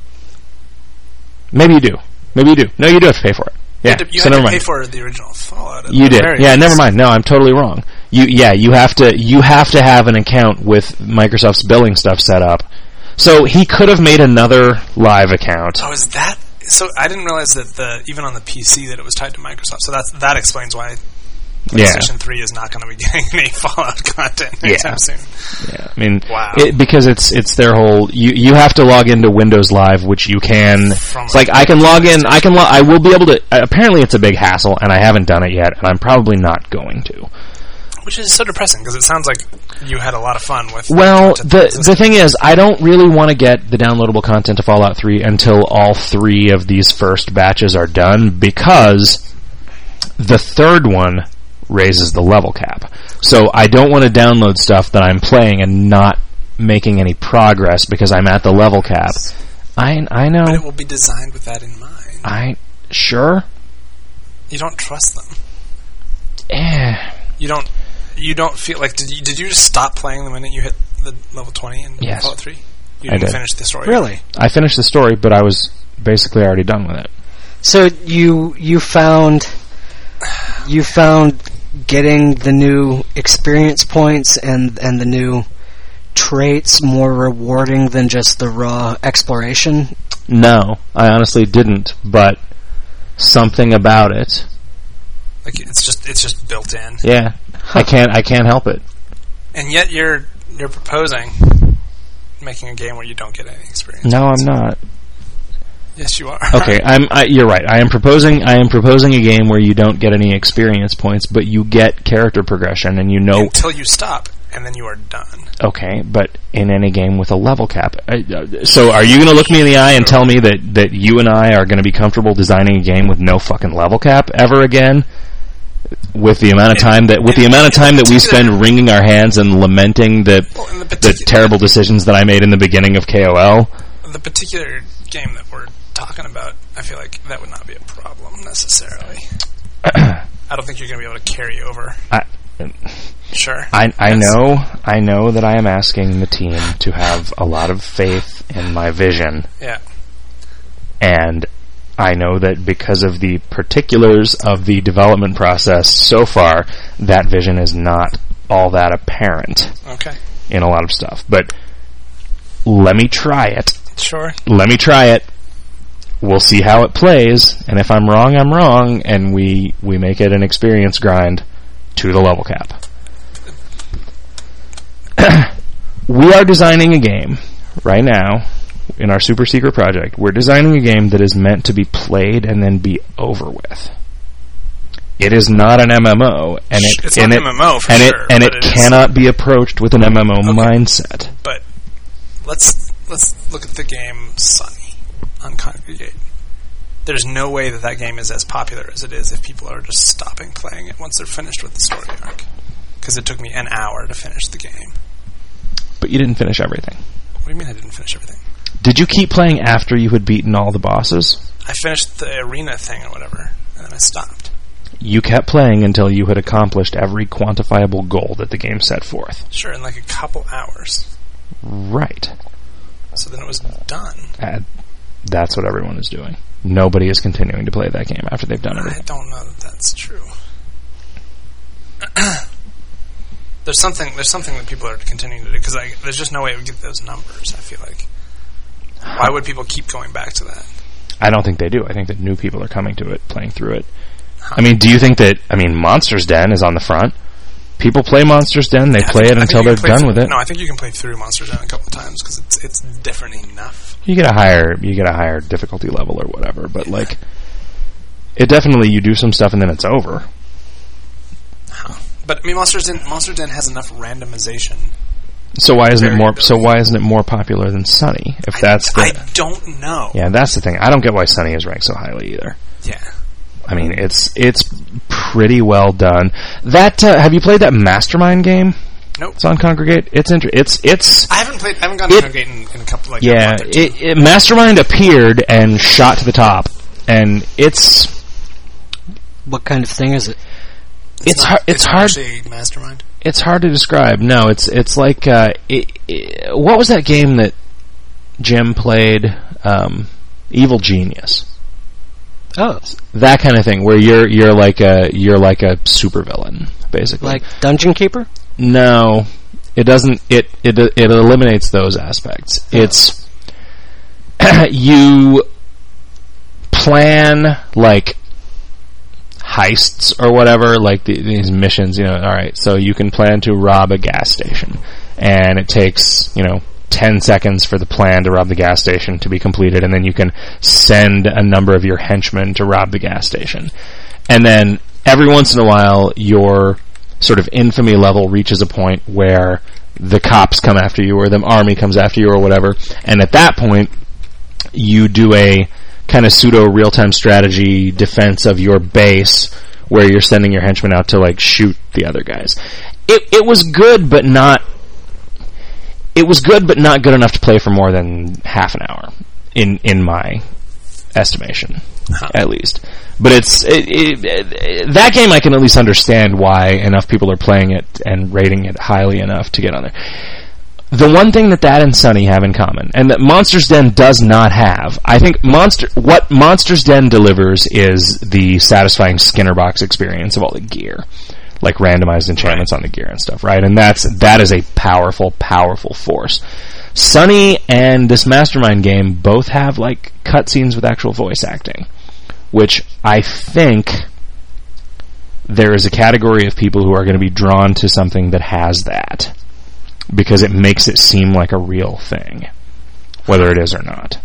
Maybe you do. Maybe you do. No, you do have to pay for it. Yeah. You had to, you so had never to mind. pay for the original Fallout. at You the did. very Yeah, least. never mind. No, I'm totally wrong. You yeah, you have to you have to have an account with Microsoft's billing stuff set up. So he could have made another live account. Oh, is that? So I didn't realize that the even on the P C that it was tied to Microsoft. So that's that explains why Yeah. PlayStation three is not going to be getting any Fallout content anytime Yeah. soon. Yeah. I mean Wow. it, because it's it's their whole you you have to log into Windows Live, which you can From it's like I can log in, I can lo- I will be able to uh, apparently it's a big hassle, and I haven't done it yet, and I'm probably not going to. Which is so depressing because it sounds like you had a lot of fun with. Well, content that the existed. the thing is, I don't really want to get the downloadable content to Fallout three until all three of these first batches are done, because the third one raises the level cap. So I don't want to download stuff that I'm playing and not making any progress because I'm at the level cap. I I know. But it will be designed with that in mind. I sure. You don't trust them. Eh. You don't. You don't feel like did you did you just stop playing the minute you hit the level twenty in Yes. Fallout three? You I didn't did. finish the story. Really? I finished the story, but I was basically already done with it. So you you found you found getting the new experience points and and the new traits more rewarding than just the raw exploration? No, I honestly didn't, but something about it. Like it's just it's just built in. Yeah. I can't I can't help it. And yet you're you're proposing making a game where you don't get any experience. No, points. I'm not. Yes, you are. Okay, I'm. I, you're right. I am proposing. I am proposing a game where you don't get any experience points, but you get character progression, and you know. Until you stop, and then you are done. Okay, but in any game with a level cap. I, uh, so, are you going to look me in the eye and tell me that that you and I are going to be comfortable designing a game with no fucking level cap ever again? With the amount of time that with the amount of time that we spend wringing our hands and lamenting the Well, in the, the particu- terrible decisions that I made in the beginning of K O L. the particular game that we're talking about, I feel like that would not be a problem necessarily. I don't think you're going to be able to carry over. I, Sure. I, I Yes. know I know that I am asking the team to have a lot of faith in my vision, Yeah. and I know that because of the particulars of the development process so far, that vision is not all that apparent Okay. in a lot of stuff. But let me try it. Sure. Let me try it. We'll see how it plays, and if I'm wrong, I'm wrong, and we, we make it an experience grind to the level cap. We are designing a game right now in our super secret project. We're designing a game that is meant to be played and then be over with. It is not an M M O, and it It's and not it, an M M O for and sure, it and but it it is- cannot be approached with an M M O mindset. But let's let's look at the game Sunny on Congregate. There's no way that that game is as popular as it is if people are just stopping playing it once they're finished with the story arc. Because it took me an hour to finish the game. But you didn't finish everything. What do you mean I didn't finish everything? Did you keep playing after you had beaten all the bosses? I finished the arena thing or whatever, and then I stopped. You kept playing until you had accomplished every quantifiable goal that the game set forth. Sure, in like a couple hours. Right. So then it was done. Uh, that's what everyone is doing. Nobody is continuing to play that game after they've done I everything. don't know that that's true. There's something. There's something that people are continuing to do because there's just no way it would get those numbers. I feel like. Why would people keep going back to that? I don't think they do. I think that new people are coming to it, playing through it. I mean, do you think that, I mean, Monsters Den is on the front. People play Monsters Den, they I play think- it I until think they're you can play done through- with it. No, I think you can play through Monsters Den a couple of times because it's it's different enough. You get a higher, you get a higher difficulty level or whatever, but like, it definitely, you do some stuff and then it's over. But I mean, Monsters Den, Monsters Den has enough randomization. So why isn't it more, Variability. so why isn't it more popular than Sunny? If that's the, I don't know. yeah, that's the thing. I don't get why Sunny is ranked so highly either. Yeah. I mean, it's, it's pretty well done. That, uh, have you played that Mastermind game? Nope. It's on Congregate. It's inter- it's it's I haven't played. I haven't gone It- to Congregate in, in a couple like a yeah. month or two. It, it, Mastermind appeared and shot to the top, and it's What kind of thing is it? it's not- hard. It's not hard. Actually, Mastermind. It's hard to describe. No, it's it's like uh, it, it, what was that game that Jim played? Um, Evil Genius. Oh, That kind of thing, where you're you're like a you're like a supervillain, basically. like Dungeon Keeper? No, it doesn't. It it it eliminates those aspects. It's you plan like heists or whatever, like the, these missions. You know, all right. So you can plan to rob a gas station, and it takes you know ten seconds for the plan to rob the gas station to be completed, and then you can send a number of your henchmen to rob the gas station, and then every once in a while your sort of infamy level reaches a point where the cops come after you or the army comes after you or whatever, and at that point you do a kind of pseudo real-time strategy defense of your base where you're sending your henchmen out to like shoot the other guys. It it was good, but not it was good, but not good enough to play for more than half an hour, in in my estimation, huh. at least. But it's it, it, it, that game I can at least understand why enough people are playing it and rating it highly enough to get on there. The one thing that that and Sunny have in common, and that Monster's Den does not have, I think Monster what Monster's Den delivers is the satisfying Skinner box experience of all the gear, like randomized enchantments on the gear and stuff, right? And that's that is a powerful, powerful force. Sunny and this Mastermind game both have like cutscenes with actual voice acting, which I think there is a category of people who are going to be drawn to something that has that, because it makes it seem like a real thing, whether it is or not.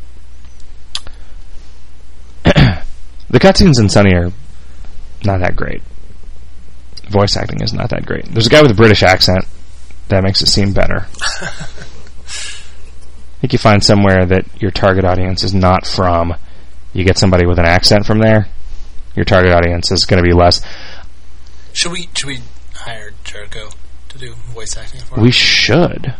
The cutscenes in Sunny are not that great. Voice acting is not that great. There's a guy with a British accent that makes it seem better. I think you find somewhere that your target audience is not from, you get somebody with an accent from there, your target audience is going to be less. Should we should we hire Jericho to do voice acting for us? We should.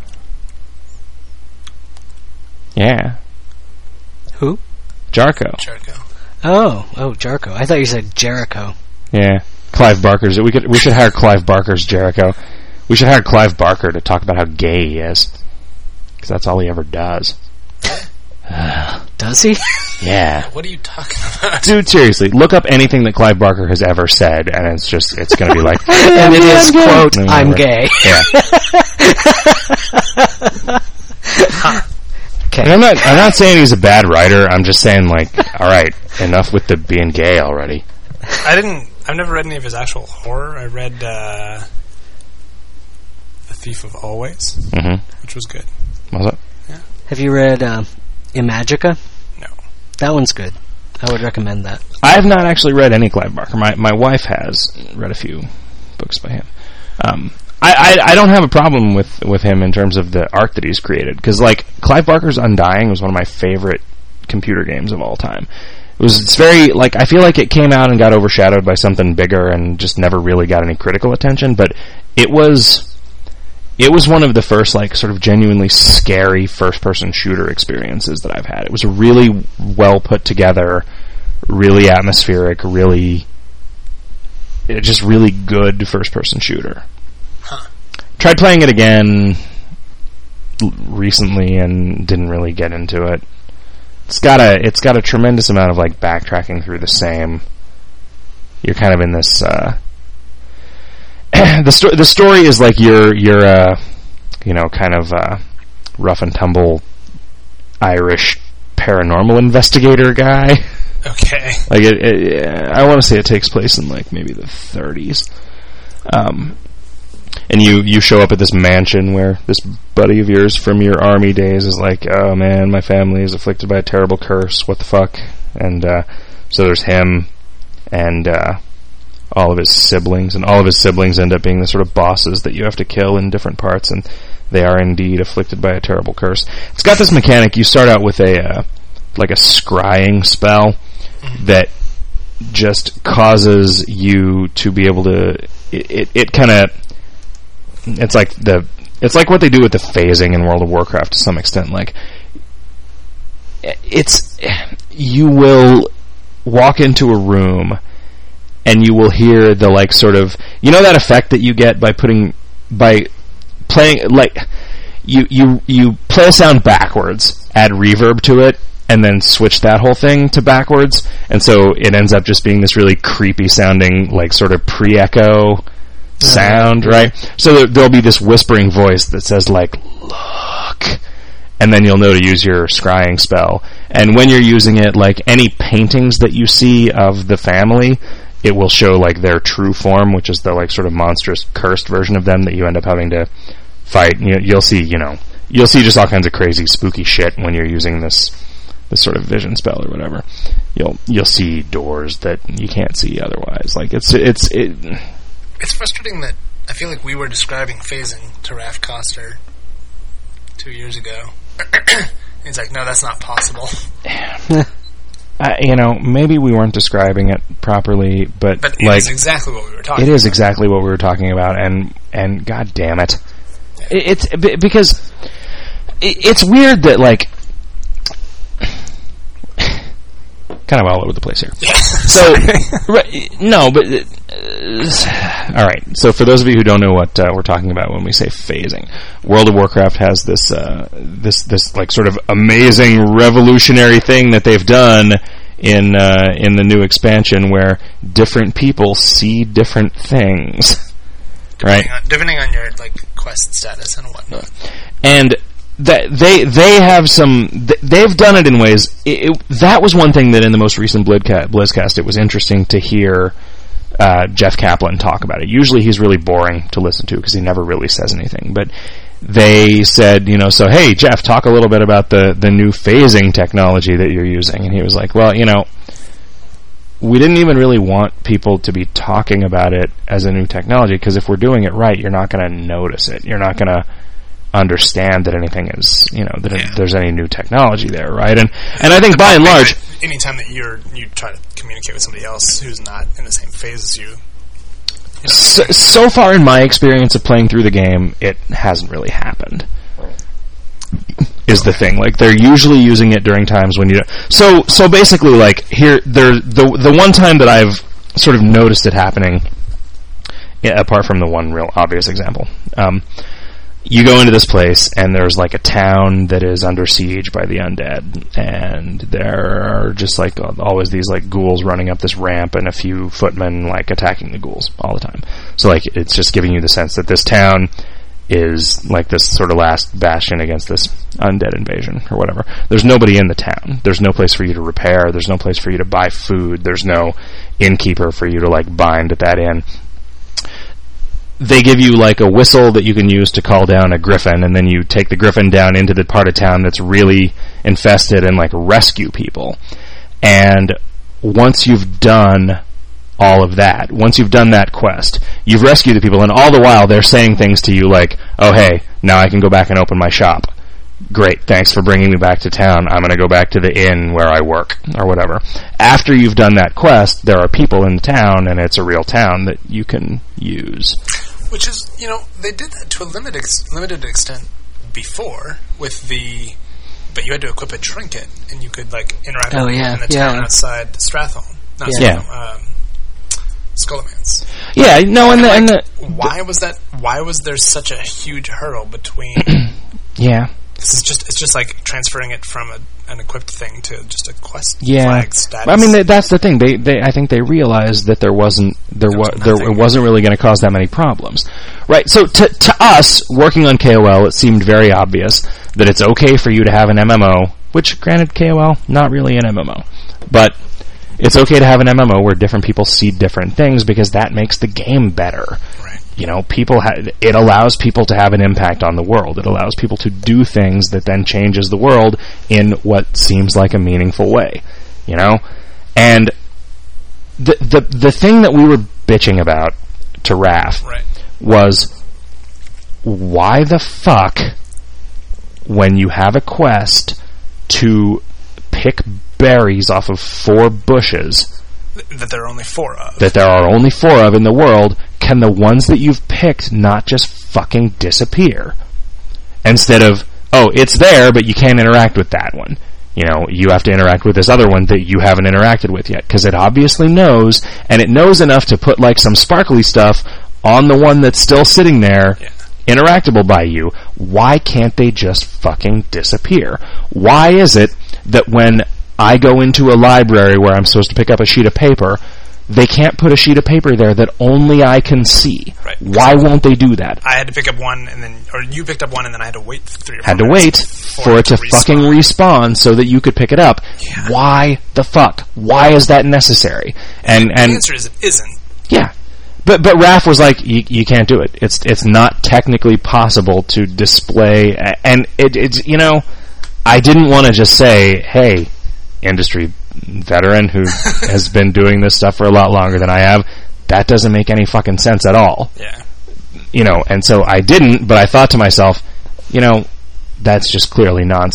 Yeah. Who? Jarko. Jericho. Oh, oh, Jericho. I thought you said Jericho. Yeah. Clive Barker's. We could. We should hire Clive Barker's Jericho. We should hire Clive Barker to talk about how gay he is, because that's all he ever does. Does he? Yeah. What are you talking about? Dude, seriously, look up anything that Clive Barker has ever said, and it's just, it's going to be like, and it is, quote, no, I'm no, gay. Yeah. Huh. Okay. And I'm not, I'm not saying he's a bad writer, I'm just saying, like, alright, enough with the being gay already. I didn't, I've never read any of his actual horror. I read, uh, The Thief of Always, Mm-hmm. which was good. Was it? Yeah. Have you read, uh, Imagica? No. That one's good. I would recommend that. I have not actually read any Clive Barker. My my wife has read a few books by him. Um, I, I I don't have a problem with, with him in terms of the art that he's created, because like Clive Barker's Undying was one of my favorite computer games of all time. It was it's very like I feel like it came out and got overshadowed by something bigger and just never really got any critical attention, but it was it was one of the first like sort of genuinely scary first person shooter experiences that I've had. It was a really well put together, really atmospheric, really it, just really good first person shooter. Huh. Tried playing it again l- recently and didn't really get into it. It's got a it's got a tremendous amount of like backtracking through the same. You're kind of in this. Uh, the story the story is like you're you're uh, you know kind of uh, rough and tumble Irish paranormal investigator guy. Okay. Like it, it, I want to say it takes place in like maybe the thirties. Um, and you, you show up at this mansion where this buddy of yours from your army days is like, oh man, my family is afflicted by a terrible curse. What the fuck? And uh, so there's him and uh, all of his siblings, and all of his siblings end up being the sort of bosses that you have to kill in different parts, and they are indeed afflicted by a terrible curse. It's got this mechanic. You start out with a uh, like a scrying spell that just causes you to be able to. It it, it kind of. It's like the. It's like what they do with the phasing in World of Warcraft to some extent. Like, it's you will walk into a room and you will hear the like sort of you know that effect that you get by putting by playing like you you you play a sound backwards, add reverb to it, and then switch that whole thing to backwards, and so it ends up just being this really creepy sounding like sort of pre-echo sound, right? So there, there'll be this whispering voice that says like look, and then you'll know to use your scrying spell. And when you're using it, like any paintings that you see of the family, it will show like their true form, which is the like sort of monstrous cursed version of them that you end up having to fight. You, you'll see, you know, you'll see just all kinds of crazy spooky shit when you're using this this sort of vision spell or whatever. You'll you'll see doors that you can't see otherwise. Like it's it's it. It's frustrating that I feel like we were describing phasing to Raph Koster two years ago. He's like, no, that's not possible. Uh, you know, maybe we weren't describing it properly, but, but it like, is exactly what we were talking it about. is exactly what we were talking about, and, and god damn it. It, it's b- because it, it's weird that like kind of all over the place here. So right, no, but uh, all right. So for those of you who don't know what uh, we're talking about when we say phasing, World of Warcraft has this uh, this this like sort of amazing revolutionary thing that they've done in uh, in the new expansion where different people see different things. Depending Right. on, depending on your like quest status and whatnot. And that they they have some th- they've done it in ways it, it, that was one thing that in the most recent Blizzcast, Blizzcast it was interesting to hear uh, Jeff Kaplan talk about it. Usually he's really boring to listen to because he never really says anything, but they said, you know, so hey Jeff, talk a little bit about the the new phasing technology that you're using. And he was like, well, you know, we didn't even really want people to be talking about it as a new technology because if we're doing it right, you're not going to notice it. You're not going to understand that anything is, you know, that Yeah. it, there's any new technology there, right? And and I think by and large, anytime that you're you try to communicate with somebody else who's not in the same phase as you, you know, so, so far in my experience of playing through the game, it hasn't really happened. Is the thing like they're usually using it during times when you so so basically like here there the the one time that I've sort of noticed it happening, yeah, apart from the one real obvious example. Um, You go into this place, and there's like a town that is under siege by the undead, and there are just like always these like ghouls running up this ramp, and a few footmen like attacking the ghouls all the time. So like it's just giving you the sense that this town is like this sort of last bastion against this undead invasion or whatever. There's nobody in the town. There's no place for you to repair. There's no place for you to buy food. There's no innkeeper for you to like bind at that inn. They give you like a whistle that you can use to call down a griffin, and then you take the griffin down into the part of town that's really infested and like rescue people. And once you've done all of that, once you've done that quest, you've rescued the people, and all the while they're saying things to you like, oh hey, now I can go back and open my shop. Great, thanks for bringing me back to town. I'm going to go back to the inn where I work, or whatever. After you've done that quest, there are people in the town, and it's a real town that you can use. which is, you know, they did that to a limited ex- limited extent before with the, but you had to equip a trinket and you could like interact Oh, with yeah, in the town yeah. outside Stratholme, not Yeah. Stratholme, um, Skullomance. Yeah, no, and, And, the, like, and the, why was that? Why was there such a huge hurdle between? yeah, This is just it's just like transferring it from a, an equipped thing to just a quest yeah. flag status. I mean, th- that's the thing. They, they, I think they realized that there wasn't, there, There wa- was there nothing. it wasn't really going to cause that many problems, right? So, to to us working on K O L, it seemed very obvious that it's okay for you to have an M M O. Which, granted, K O L not really an M M O, but it's okay to have an M M O where different people see different things because that makes the game better. Right. You know, people ha- it allows people to have an impact on the world. It allows people to do things that then changes the world in what seems like a meaningful way. You know? And the the the thing that we were bitching about to Raph Right. was why the fuck when you have a quest to pick berries off of four bushes Th- that there are only four of. that there are only four of in the world, can the ones that you've picked not just fucking disappear? Instead of, oh, it's there, but you can't interact with that one. You know, you have to interact with this other one that you haven't interacted with yet, because it obviously knows, and it knows enough to put, like, some sparkly stuff on the one that's still sitting there, Yeah. interactable by you. Why can't they just fucking disappear? Why is it that when I go into a library where I'm supposed to pick up a sheet of paper, they can't put a sheet of paper there that only I can see? Right. Why won't they do that? I had to pick up one, and then, or you picked up one, and then I had to wait three or four Had to wait minutes for it to respawn. fucking respawn so that you could pick it up. Yeah. Why the fuck? Why is that necessary? And The and answer is it isn't. yeah. But but Raph was like, you, you can't do it. It's it's not technically possible to display, a- and it, it's you know, I didn't want to just say, hey, industry veteran who has been doing this stuff for a lot longer than I have, that doesn't make any fucking sense at all. Yeah. You know, and so I didn't, but I thought to myself, you know, that's just clearly nonsense.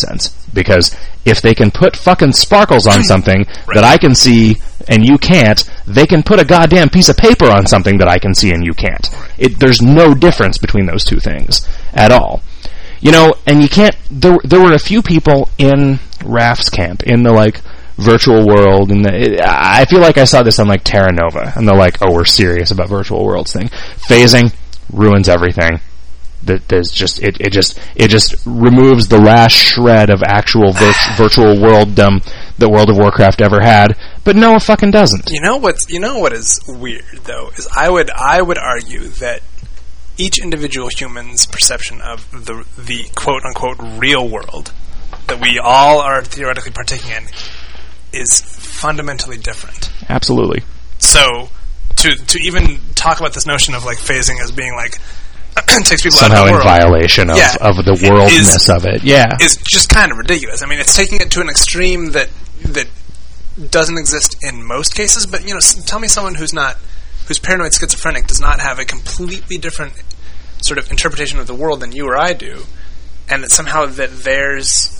Because if they can put fucking sparkles on something Right. that I can see and you can't, they can put a goddamn piece of paper on something that I can see and you can't. It, there's no difference between those two things at all. You know, and you can't, there, there were a few people in Raph's camp, in the, like, virtual world, and the, it, I feel like I saw this on, like, Terra Nova, and they're like, oh, we're serious about virtual worlds thing. Phasing ruins everything. That there's just it, it just it just removes the last shred of actual vir- virtual worlddom that World of Warcraft ever had, but no, it fucking doesn't. You know what's you know what is weird though is I would I would argue that each individual human's perception of the the quote unquote real world that we all are theoretically partaking in is fundamentally different. Absolutely. So to to even talk about this notion of like phasing as being like takes people Somehow out of the in world, violation of, yeah, of the worldness is, of it. Yeah. is just kind of ridiculous. I mean, it's taking it to an extreme that that doesn't exist in most cases. But you know, s- tell me someone who's not who's paranoid schizophrenic does not have a completely different sort of interpretation of the world than you or I do, and that somehow that there's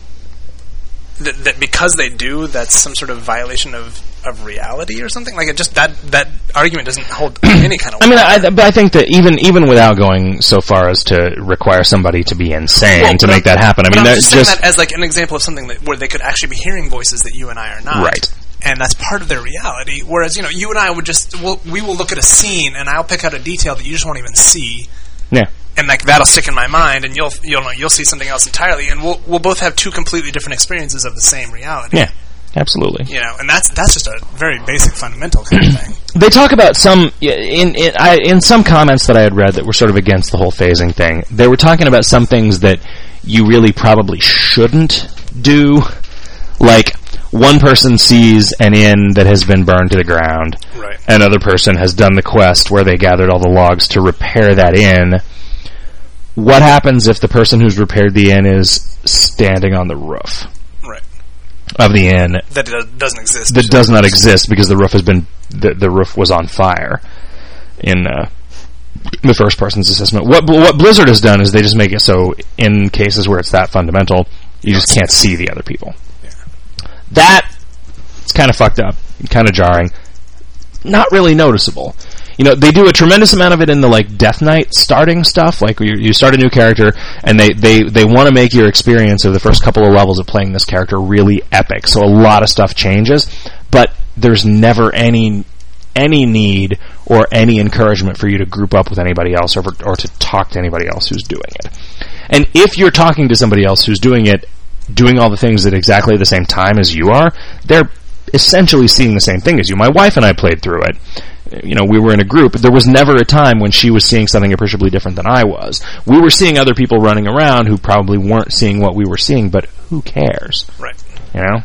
that, that because they do, that's some sort of violation of, of reality or something. Like it just that that argument doesn't hold any kind of. I mean, I, water. but I think that even even without going so far as to require somebody to be insane Well, to but make I'm- that happen, I but mean, I'm that's just saying just that as like an example of something that where they could actually be hearing voices that you and I are not. Right. And that's part of their reality. Whereas, you know, you and I would just, we'll, we will look at a scene and I'll pick out a detail that you just won't even see. yeah. And like that'll stick in my mind, and you'll you'll know you'll see something else entirely, and we'll we'll both have two completely different experiences of the same reality. Yeah, absolutely. You know, and that's that's just a very basic, fundamental kind of thing. They talk about some in in, I, in some comments that I had read that were sort of against the whole phasing thing. They were talking about some things that you really probably shouldn't do, like one person sees an inn that has been burned to the ground. Right. Another person has done the quest where they gathered all the logs to repair that inn. What happens if the person who's repaired the inn is standing on the roof Right. of the inn That do- doesn't exist. that does not exist because the roof has been the, the roof was on fire in uh, the first person's assessment. What what Blizzard has done is they just make it so in cases where it's that fundamental, you just can't see the other people. Yeah. That it's kind of fucked up, kind of jarring, not really noticeable. You know, they do a tremendous amount of it in the, like, Death Knight starting stuff. Like, you, you start a new character, and they, they, they want to make your experience of the first couple of levels of playing this character really epic. So a lot of stuff changes, but there's never any any need or any encouragement for you to group up with anybody else or, or to talk to anybody else who's doing it. And if you're talking to somebody else who's doing it, doing all the things at exactly the same time as you are, they're essentially seeing the same thing as you. My wife and I played through it. You know, we were in a group. There was never a time when she was seeing something appreciably different than I was. We were seeing other people running around who probably weren't seeing what we were seeing, but who cares? Right. You know?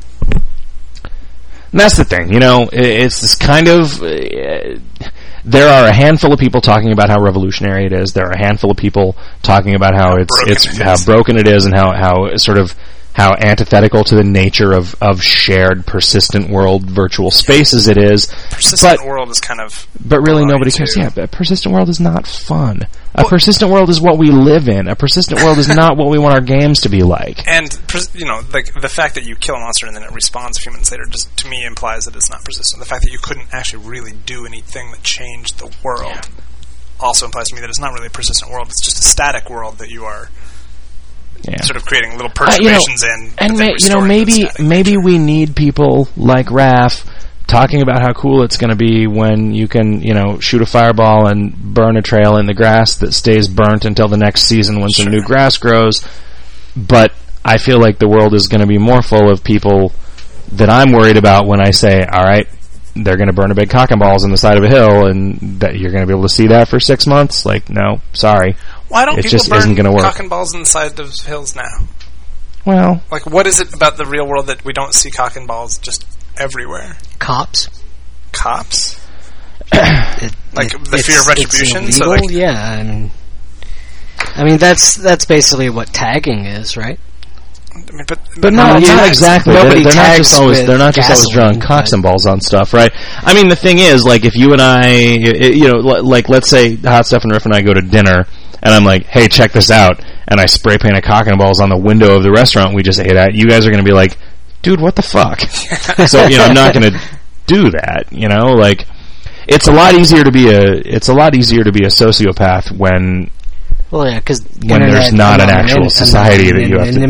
And that's the thing, you know, it's this kind of, uh, there are a handful of people talking about how revolutionary it is. There are a handful of people talking about how it's, broken it's, it how is. broken it is and how, how sort of, how antithetical to the nature of, of shared persistent world virtual spaces it is. Persistent But, world is kind of. but really baloney, nobody cares. too. Yeah, but a persistent world is not fun. A Well- persistent world is what we live in. A persistent world is not what we want our games to be like. And pers- you know, like the fact that you kill a monster and then it respawns a few minutes later, just to me implies that it's not persistent. The fact that you couldn't actually really do anything that changed the world also implies to me that it's not really a persistent world. It's just a static world that you are Yeah. sort of creating little Uh, you know, perturbations in. and but then may, you know, restoring the maybe static maybe nature. we need people like Raph talking about how cool it's going to be when you can, you know, shoot a fireball and burn a trail in the grass that stays burnt until the next season when some Sure. new grass grows. But I feel like the world is going to be more full of people that I'm worried about when I say, all right, they're going to burn a big cock and balls on the side of a hill, and that you're going to be able to see that for six months. Like, no, sorry. Why don't it people just burn isn't gonna work. cock and balls inside of hills now? Well, Like, what is it about the real world that we don't see cock and balls just everywhere? Cops. Cops? It, Like, it- the fear of it's- it's retribution, so, illegal? like- yeah, I mean, I mean that's that's basically what tagging is, right? I mean, but But No, not, it's not not- exactly. They're, nobody they're not tags just always. with They're not just always drawing gasoline, cocks but- and balls on stuff, right? I mean, the thing is, like, if you and I, y- y- you know, li- like, let's say Hot Stuff and Riff and I go to dinner, and I'm like, "Hey, check this out," and I spray paint a cock and balls on the window of the restaurant we just ate at, you guys are going to be like, dude, what the fuck? So, you know, I'm not going to do that, you know? Like, it's a lot easier to be a, it's a lot easier to be a sociopath when, Well, yeah, because when there's not an actual society that you have to...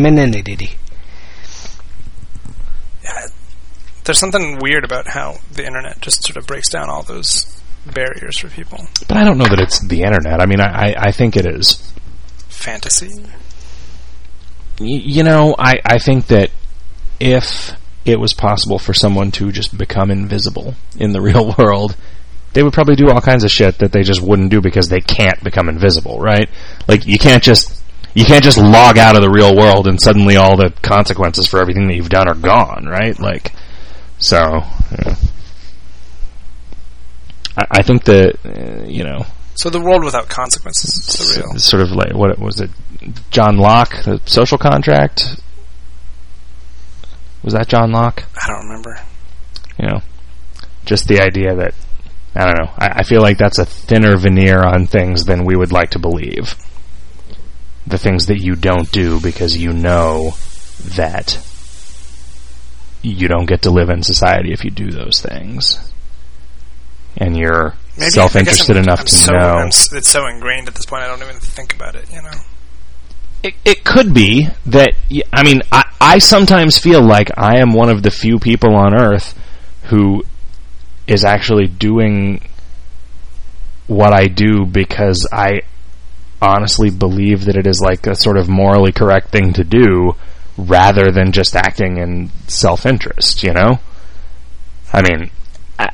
Yeah, there's something weird about how the internet just sort of breaks down all those barriers for people. But I don't know that it's the internet. I mean, I, I, I think it is. Fantasy? Y- you know, I, I think that if it was possible for someone to just become invisible in the real world, they would probably do all kinds of shit that they just wouldn't do because they can't become invisible, right? Like, you can't just you can't just log out of the real world and suddenly all the consequences for everything that you've done are gone, right? Like, so, yeah. I, I think that, uh, you know... So the world without consequences is the real... It's sort of like, what was it? John Locke, the social contract? Was that John Locke? I don't remember. You know, just the idea that, I don't know, I, I feel like that's a thinner veneer on things than we would like to believe. The things that you don't do because you know that you don't get to live in society if you do those things. And you're Maybe, self-interested enough I'm to so, know. I'm, it's so ingrained at this point I don't even think about it, you know? It, it could be that, I mean, I, I sometimes feel like I am one of the few people on Earth who is actually doing what I do because I honestly believe that it is like a sort of morally correct thing to do rather than just acting in self-interest, you know? I mean, I,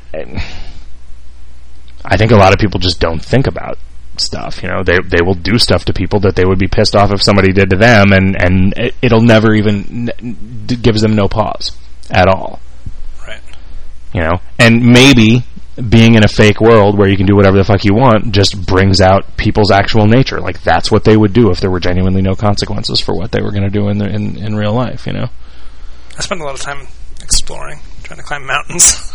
I think a lot of people just don't think about stuff, you know? They they will do stuff to people that they would be pissed off if somebody did to them, and, and it, it'll never even, it gives them no pause at all. Right. You know? And maybe being in a fake world where you can do whatever the fuck you want just brings out people's actual nature. Like, that's what they would do if there were genuinely no consequences for what they were going to do in, the, in in real life, you know? I spend a lot of time exploring, trying to climb mountains.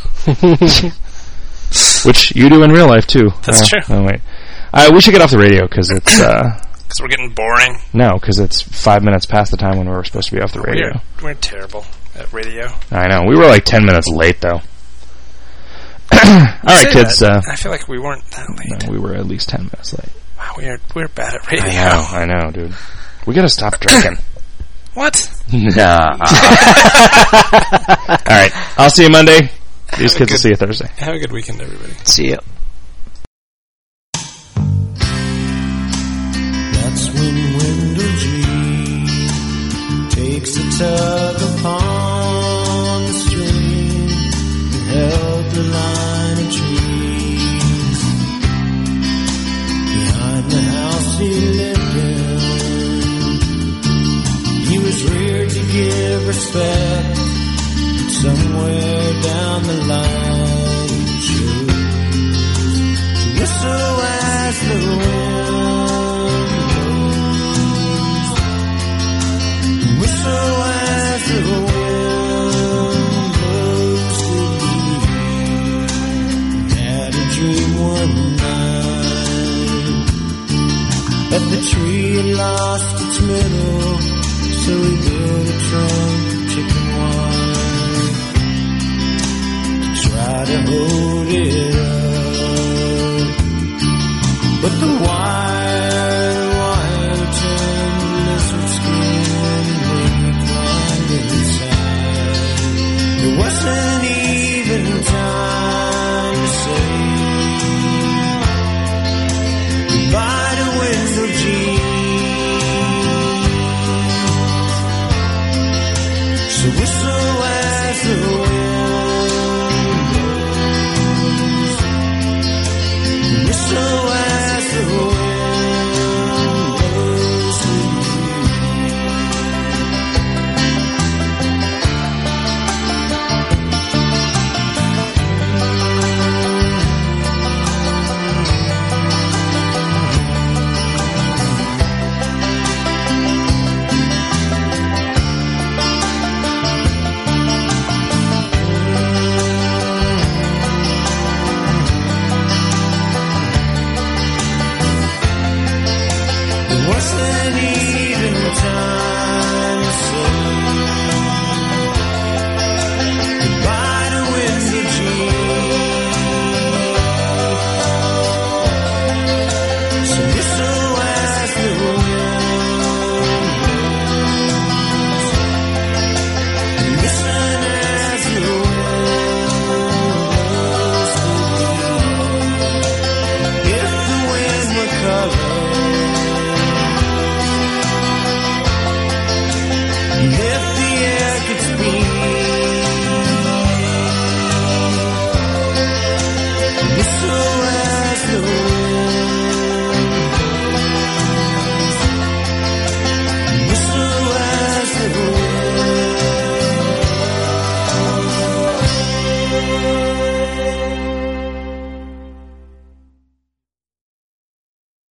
Which you do in real life, too. That's uh, true. Oh, wait. Uh, we should get off the radio, because it's... Uh, Because we're getting boring. no, because it's five minutes past the time when we were supposed to be off the radio. We're, we're terrible at radio. I know. We were like ten minutes late, though. All right, kids. Uh, I feel like we weren't that late. no, we were at least ten minutes late. Wow, we are, we're bad at radio. I know, I know, dude. We gotta stop drinking. What? Nah. All right. I'll see you Monday. These Have a kids will good- see you Thursday. Have a good weekend, everybody. See ya. That's when Wendell G takes a tug upon the stream and held the line of trees behind the house he lived in. He was reared to give respect, but somewhere down the line he chose to whistle as the wind blows, whistle as the wind blows to leave. Had a dream one night that the tree had lost its middle, so he built a trunk of chicken wire to try to hold it up. But the wire, the wire turned to lizard skin when we climbed inside. There wasn't even time to say goodbye to Wendell G. So whistle as the wind blows, whistle as the wind blows to you. And if the air could speak,